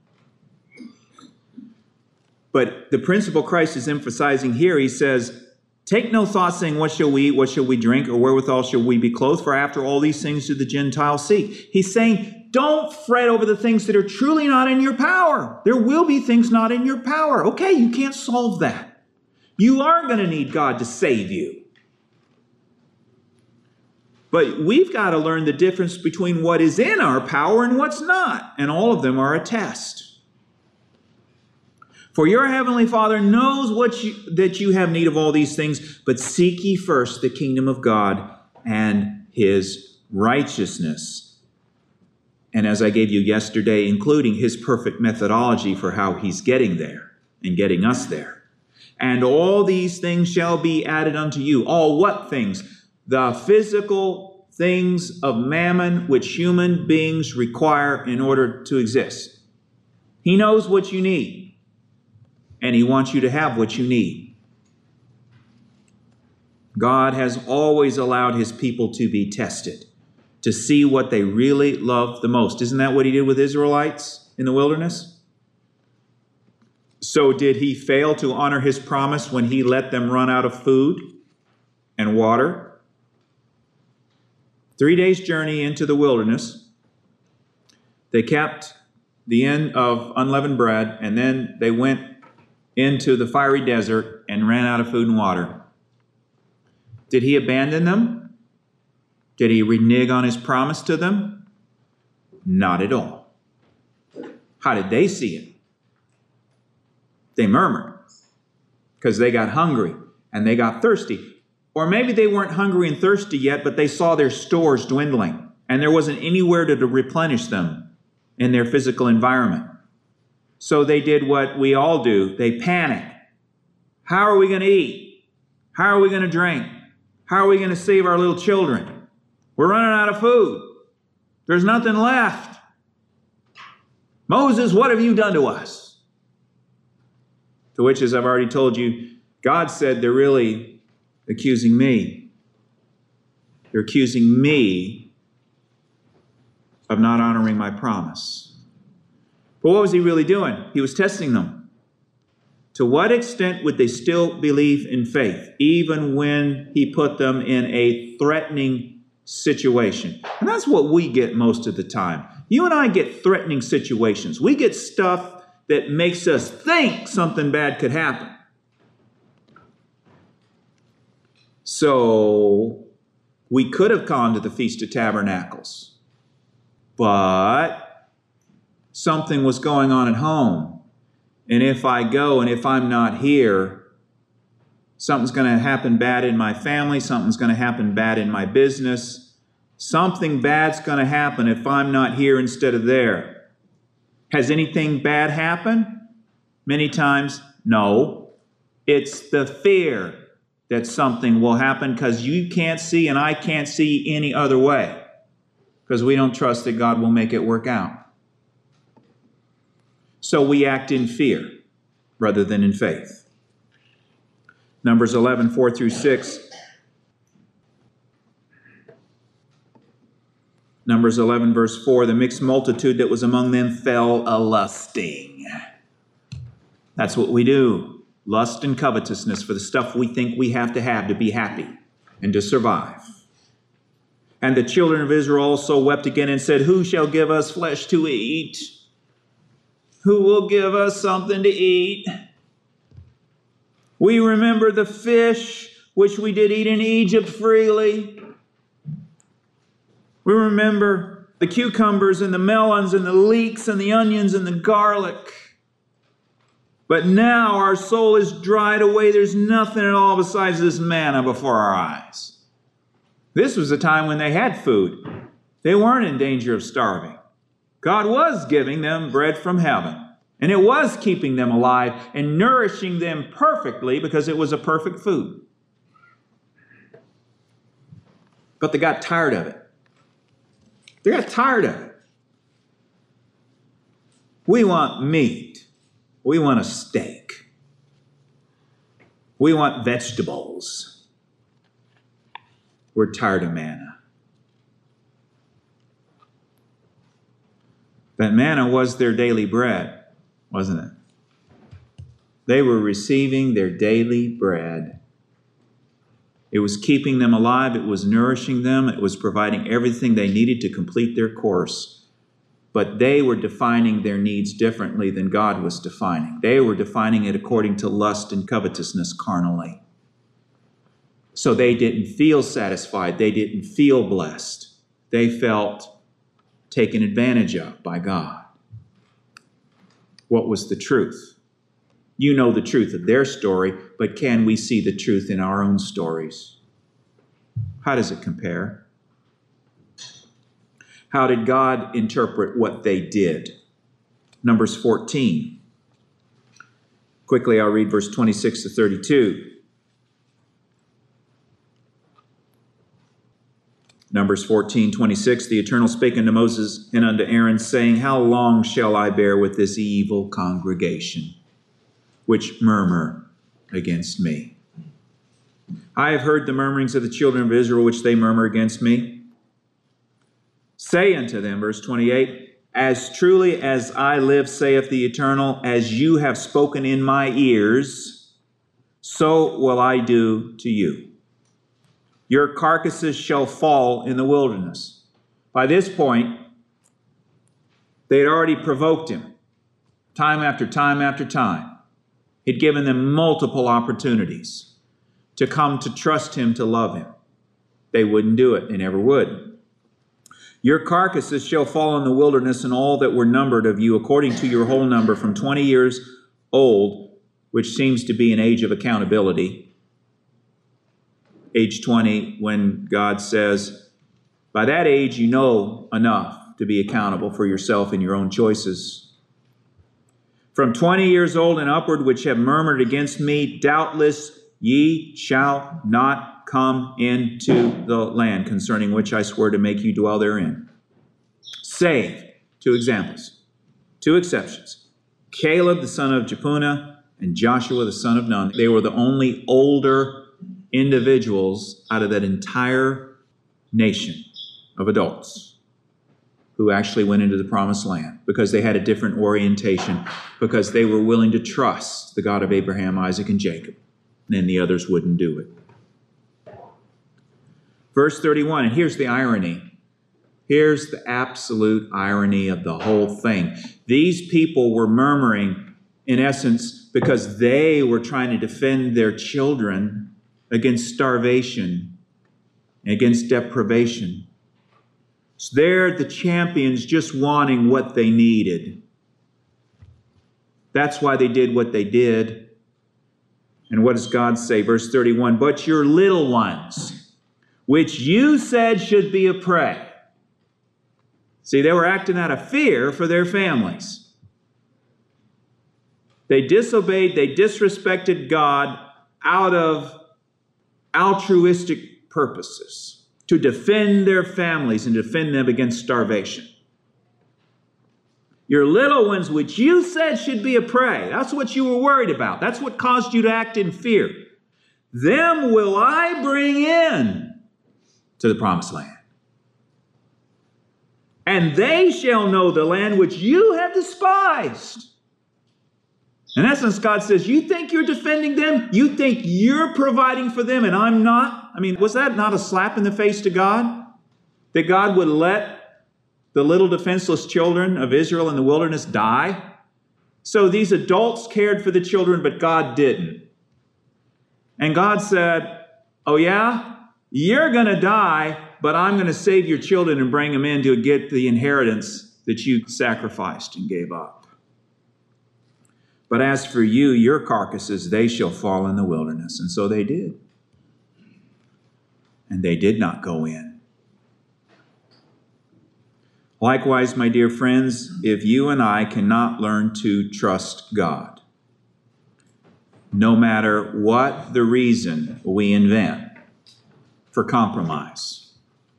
But the principle Christ is emphasizing here, he says, take no thought saying, what shall we eat, what shall we drink, or wherewithal shall we be clothed? For after all these things do the Gentiles seek. He's saying, don't fret over the things that are truly not in your power. There will be things not in your power. Okay, you can't solve that. You are going to need God to save you. But we've got to learn the difference between what is in our power and what's not. And all of them are a test. For your heavenly Father knows that you have need of all these things, but seek ye first the kingdom of God and his righteousness, and as I gave you yesterday, including his perfect methodology for how he's getting there and getting us there. And all these things shall be added unto you. All what things? The physical things of mammon which human beings require in order to exist. He knows what you need, and he wants you to have what you need. God has always allowed his people to be tested, to see what they really love the most. Isn't that what he did with Israelites in the wilderness? So did he fail to honor his promise when he let them run out of food and water? 3 days' journey into the wilderness, they kept the end of unleavened bread, and then they went into the fiery desert and ran out of food and water. Did he abandon them? Did he renege on his promise to them? Not at all. How did they see it? They murmured because they got hungry and they got thirsty. Or maybe they weren't hungry and thirsty yet, but they saw their stores dwindling and there wasn't anywhere to replenish them in their physical environment. So they did what we all do. They panicked. How are we going to eat? How are we going to drink? How are we going to save our little children? We're running out of food. There's nothing left. Moses, what have you done to us? To which, as I've already told you, God said they're really accusing me. They're accusing me of not honoring my promise. But what was he really doing? He was testing them. To what extent would they still believe in faith, even when he put them in a threatening situation? And that's what we get most of the time. You and I get threatening situations. We get stuff that makes us think something bad could happen. So we could have gone to the Feast of Tabernacles, but something was going on at home. And if I go and if I'm not here, something's going to happen bad in my family, something's going to happen bad in my business. Something bad's going to happen if I'm not here instead of there. Has anything bad happened? Many times, no. It's the fear that something will happen because you can't see and I can't see any other way because we don't trust that God will make it work out. So we act in fear rather than in faith. Numbers 11, 4 through 6. Numbers 11, verse 4, the mixed multitude that was among them fell a-lusting. That's what we do. Lust and covetousness for the stuff we think we have to be happy and to survive. And the children of Israel also wept again and said, who shall give us flesh to eat? Who will give us something to eat? We remember the fish which we did eat in Egypt freely. We remember the cucumbers and the melons and the leeks and the onions and the garlic. But now our soul is dried away. There's nothing at all besides this manna before our eyes. This was a time when they had food. They weren't in danger of starving. God was giving them bread from heaven. And it was keeping them alive and nourishing them perfectly because it was a perfect food. But they got tired of it. They got tired of it. We want meat. We want a steak. We want vegetables. We're tired of manna. That manna was their daily bread, wasn't it? They were receiving their daily bread. It was keeping them alive. It was nourishing them. It was providing everything they needed to complete their course. But they were defining their needs differently than God was defining. They were defining it according to lust and covetousness carnally. So they didn't feel satisfied. They didn't feel blessed. They felt taken advantage of by God. What was the truth? You know the truth of their story, but can we see the truth in our own stories? How does it compare? How did God interpret what they did? Numbers 14. Quickly, I'll read verse 26 to 32. Numbers 14:26, the Eternal spake unto Moses and unto Aaron, saying, How long shall I bear with this evil congregation, which murmur against me? I have heard the murmurings of the children of Israel, which they murmur against me. Say unto them, verse 28, As truly as I live, saith the Eternal, as you have spoken in my ears, so will I do to you. Your carcasses shall fall in the wilderness. By this point, they had already provoked him time after time after time. He'd given them multiple opportunities to come to trust him, to love him. They wouldn't do it. They never would. Your carcasses shall fall in the wilderness, and all that were numbered of you, according to your whole number, from 20 years old, which seems to be an age of accountability. Age 20, when God says, by that age you know enough to be accountable for yourself and your own choices. From 20 years old and upward, which have murmured against me, doubtless ye shall not come into the land concerning which I swear to make you dwell therein. Save, two examples, two exceptions. Caleb the son of Jephunneh and Joshua the son of Nun. They were the only older individuals out of that entire nation of adults who actually went into the promised land, because they had a different orientation, because they were willing to trust the God of Abraham, Isaac, and Jacob, and then the others wouldn't do it. Verse 31, and here's the irony. Here's the absolute irony of the whole thing. These people were murmuring, in essence, because they were trying to defend their children against starvation, against deprivation. So they're the champions, just wanting what they needed. That's why they did what they did. And what does God say? Verse 31, but your little ones, which you said should be a prey. See, they were acting out of fear for their families. They disobeyed, they disrespected God out of altruistic purposes, to defend their families and defend them against starvation. Your little ones, which you said should be a prey, that's what you were worried about. That's what caused you to act in fear. Them will I bring in to the promised land. And they shall know the land which you have despised. In essence, God says, you think you're defending them? You think you're providing for them and I'm not? I mean, was that not a slap in the face to God? That God would let the little defenseless children of Israel in the wilderness die? So these adults cared for the children, but God didn't. And God said, oh yeah? You're going to die, but I'm going to save your children and bring them in to get the inheritance that you sacrificed and gave up. But as for you, your carcasses, they shall fall in the wilderness. And so they did. And they did not go in. Likewise, my dear friends, if you and I cannot learn to trust God, no matter what the reason we invent for compromise,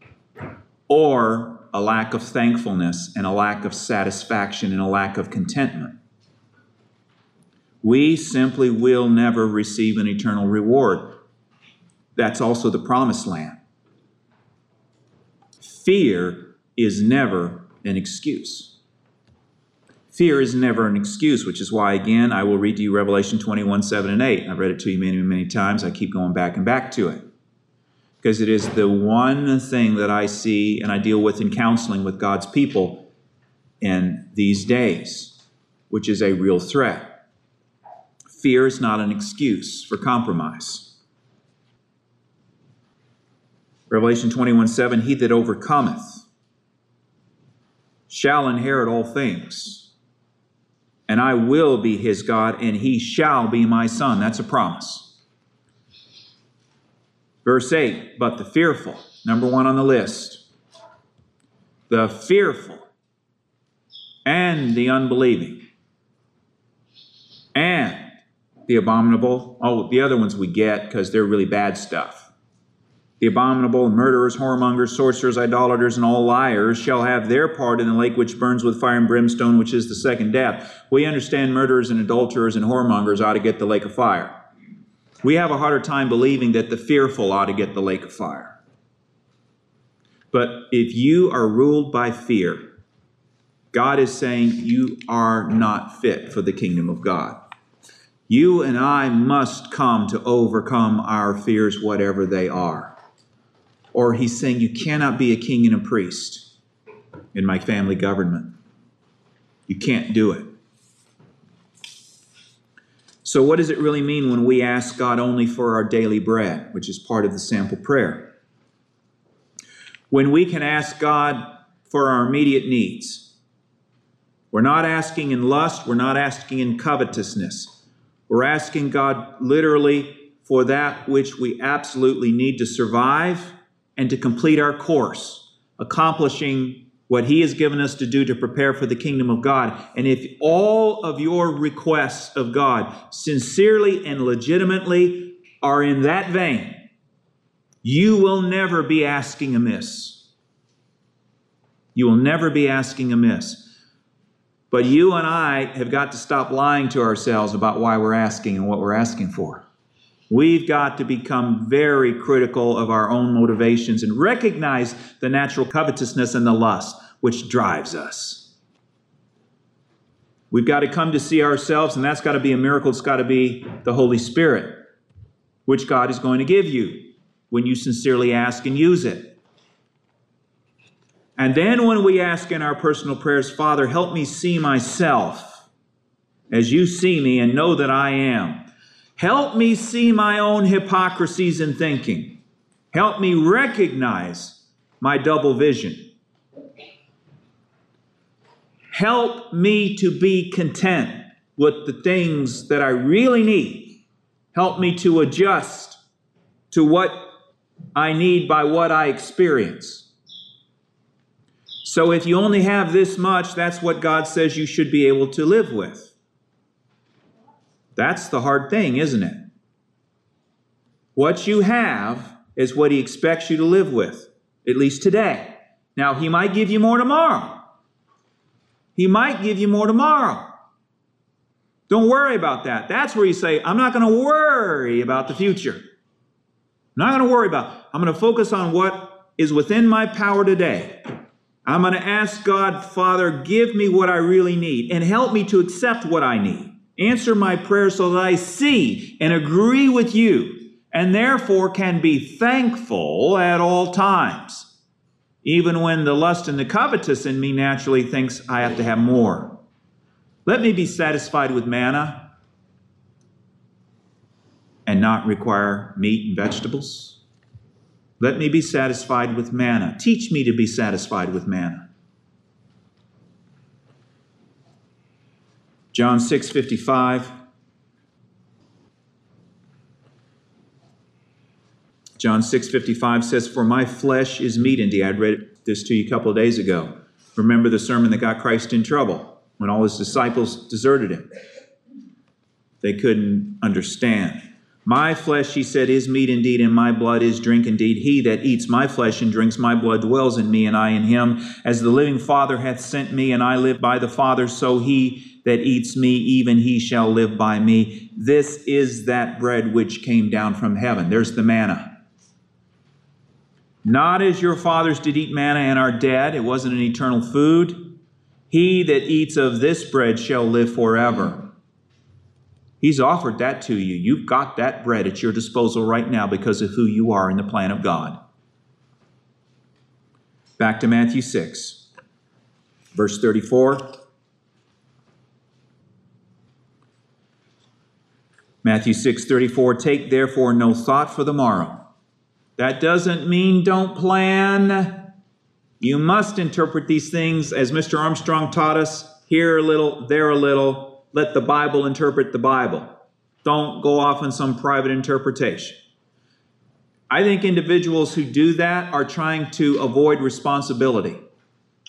or a lack of thankfulness and a lack of satisfaction and a lack of contentment, we simply will never receive an eternal reward. That's also the promised land. Fear is never an excuse. Fear is never an excuse, which is why, again, I will read to you Revelation 21, 7 and 8. I've read it to you many, many times. I keep going back and back to it, because it is the one thing that I see and I deal with in counseling with God's people in these days, which is a real threat. Fear is not an excuse for compromise. Revelation 21, 7, he that overcometh shall inherit all things, and I will be his God, and he shall be my son. That's a promise. Verse 8, but the fearful, number one on the list, the fearful, and the unbelieving, and the abominable. Oh, the other ones we get because they're really bad stuff. The abominable, murderers, whoremongers, sorcerers, idolaters, and all liars shall have their part in the lake which burns with fire and brimstone, which is the second death. We understand murderers and adulterers and whoremongers ought to get the lake of fire. We have a harder time believing that the fearful ought to get the lake of fire. But if you are ruled by fear, God is saying you are not fit for the kingdom of God. You and I must come to overcome our fears, whatever they are. Or he's saying you cannot be a king and a priest in my family government. You can't do it. So what does it really mean when we ask God only for our daily bread, which is part of the sample prayer? When we can ask God for our immediate needs. We're not asking in lust, we're not asking in covetousness. We're asking God literally for that which we absolutely need to survive and to complete our course, accomplishing what he has given us to do to prepare for the kingdom of God. And if all of your requests of God sincerely and legitimately are in that vein, you will never be asking amiss. You will never be asking amiss. But you and I have got to stop lying to ourselves about why we're asking and what we're asking for. We've got to become very critical of our own motivations and recognize the natural covetousness and the lust which drives us. We've got to come to see ourselves, and that's got to be a miracle. It's got to be the Holy Spirit, which God is going to give you when you sincerely ask and use it. And then when we ask in our personal prayers, Father, help me see myself as you see me and know that I am. Help me see my own hypocrisies in thinking. Help me recognize my double vision. Help me to be content with the things that I really need. Help me to adjust to what I need by what I experience. So if you only have this much, that's what God says you should be able to live with. That's the hard thing, isn't it? What you have is what he expects you to live with, at least today. Now, he might give you more tomorrow. He might give you more tomorrow. Don't worry about that. That's where you say, I'm not going to worry about the future. I'm not going to worry about it. I'm going to focus on what is within my power today. I'm going to ask God, Father, give me what I really need and help me to accept what I need. Answer my prayer so that I see and agree with you and therefore can be thankful at all times, even when the lust and the covetous in me naturally thinks I have to have more. Let me be satisfied with manna and not require meat and vegetables. Let me be satisfied with manna. Teach me to be satisfied with manna. John 6:55. John 6:55 says, "For my flesh is meat indeed." I read this to you a couple of days ago. Remember the sermon that got Christ in trouble when all his disciples deserted him. They couldn't understand. My flesh, he said, is meat indeed, and my blood is drink indeed. He that eats my flesh and drinks my blood dwells in me, and I in him. As the living Father hath sent me, and I live by the Father, so he that eats me, even he shall live by me. This is that bread which came down from heaven. There's the manna. Not as your fathers did eat manna and are dead. It wasn't an eternal food. He that eats of this bread shall live forever. He's offered that to you. You've got that bread at your disposal right now because of who you are in the plan of God. Back to Matthew 6, verse 34. Matthew 6:34, "Take therefore no thought for the morrow." That doesn't mean don't plan. You must interpret these things as Mr. Armstrong taught us, here a little, there a little. Let the Bible interpret the Bible. Don't go off on some private interpretation. I think individuals who do that are trying to avoid responsibility.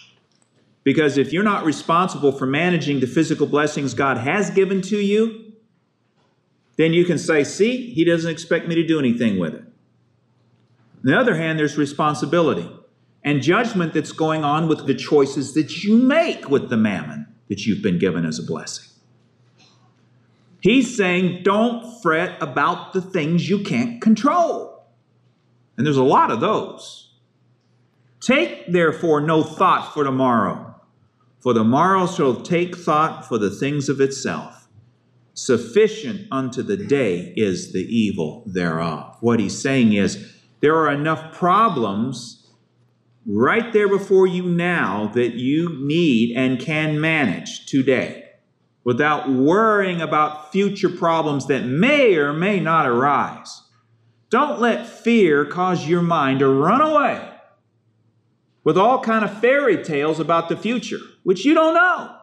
Because if you're not responsible for managing the physical blessings God has given to you, then you can say, see, he doesn't expect me to do anything with it. On the other hand, there's responsibility and judgment that's going on with the choices that you make with the mammon that you've been given as a blessing. He's saying, don't fret about the things you can't control. And there's a lot of those. Take, therefore, no thought for tomorrow, for the morrow shall take thought for the things of itself. Sufficient unto the day is the evil thereof. What he's saying is, there are enough problems right there before you now that you need and can manage today without worrying about future problems that may or may not arise. Don't let fear cause your mind to run away with all kind of fairy tales about the future, which you don't know.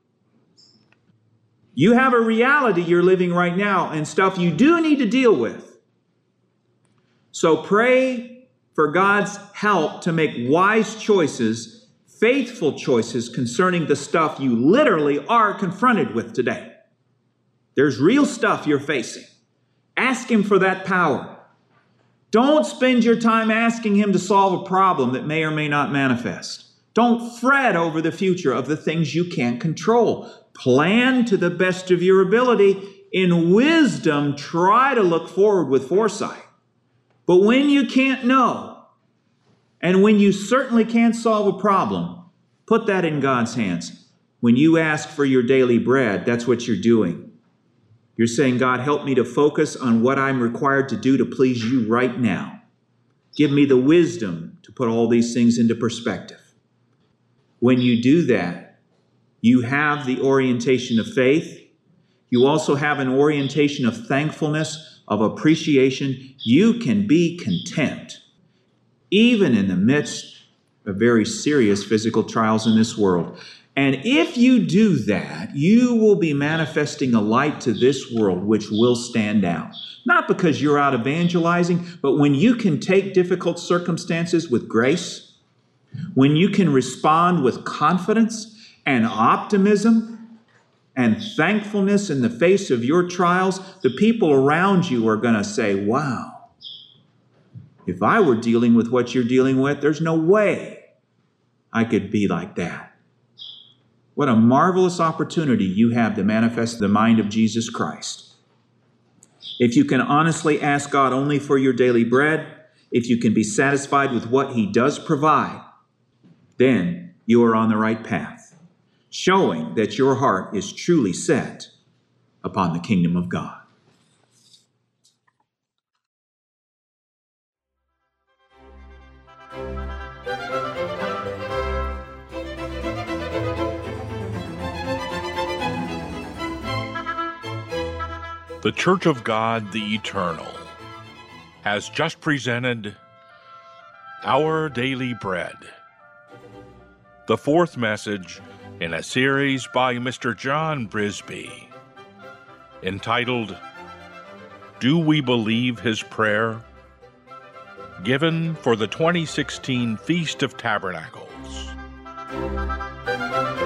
You have a reality you're living right now and stuff you do need to deal with. So pray for God's help to make wise choices, faithful choices concerning the stuff you literally are confronted with today. There's real stuff you're facing. Ask him for that power. Don't spend your time asking him to solve a problem that may or may not manifest. Don't fret over the future of the things you can't control. Plan to the best of your ability. In wisdom, try to look forward with foresight. But when you can't know, and when you certainly can't solve a problem, put that in God's hands. When you ask for your daily bread, that's what you're doing. You're saying, God, help me to focus on what I'm required to do to please you right now. Give me the wisdom to put all these things into perspective. When you do that, you have the orientation of faith. You also have an orientation of thankfulness, of appreciation. You can be content, even in the midst of very serious physical trials in this world. And if you do that, you will be manifesting a light to this world which will stand out. Not because you're out evangelizing, but when you can take difficult circumstances with grace, when you can respond with confidence and optimism and thankfulness in the face of your trials, the people around you are going to say, wow, if I were dealing with what you're dealing with, there's no way I could be like that. What a marvelous opportunity you have to manifest the mind of Jesus Christ. If you can honestly ask God only for your daily bread, if you can be satisfied with what he does provide, then you are on the right path, showing that your heart is truly set upon the kingdom of God. The Church of God, the Eternal, has just presented Our Daily Bread, the fourth message in a series by Mr. John Brisby, entitled, Do We Believe His Prayer? Given for the 2016 Feast of Tabernacles.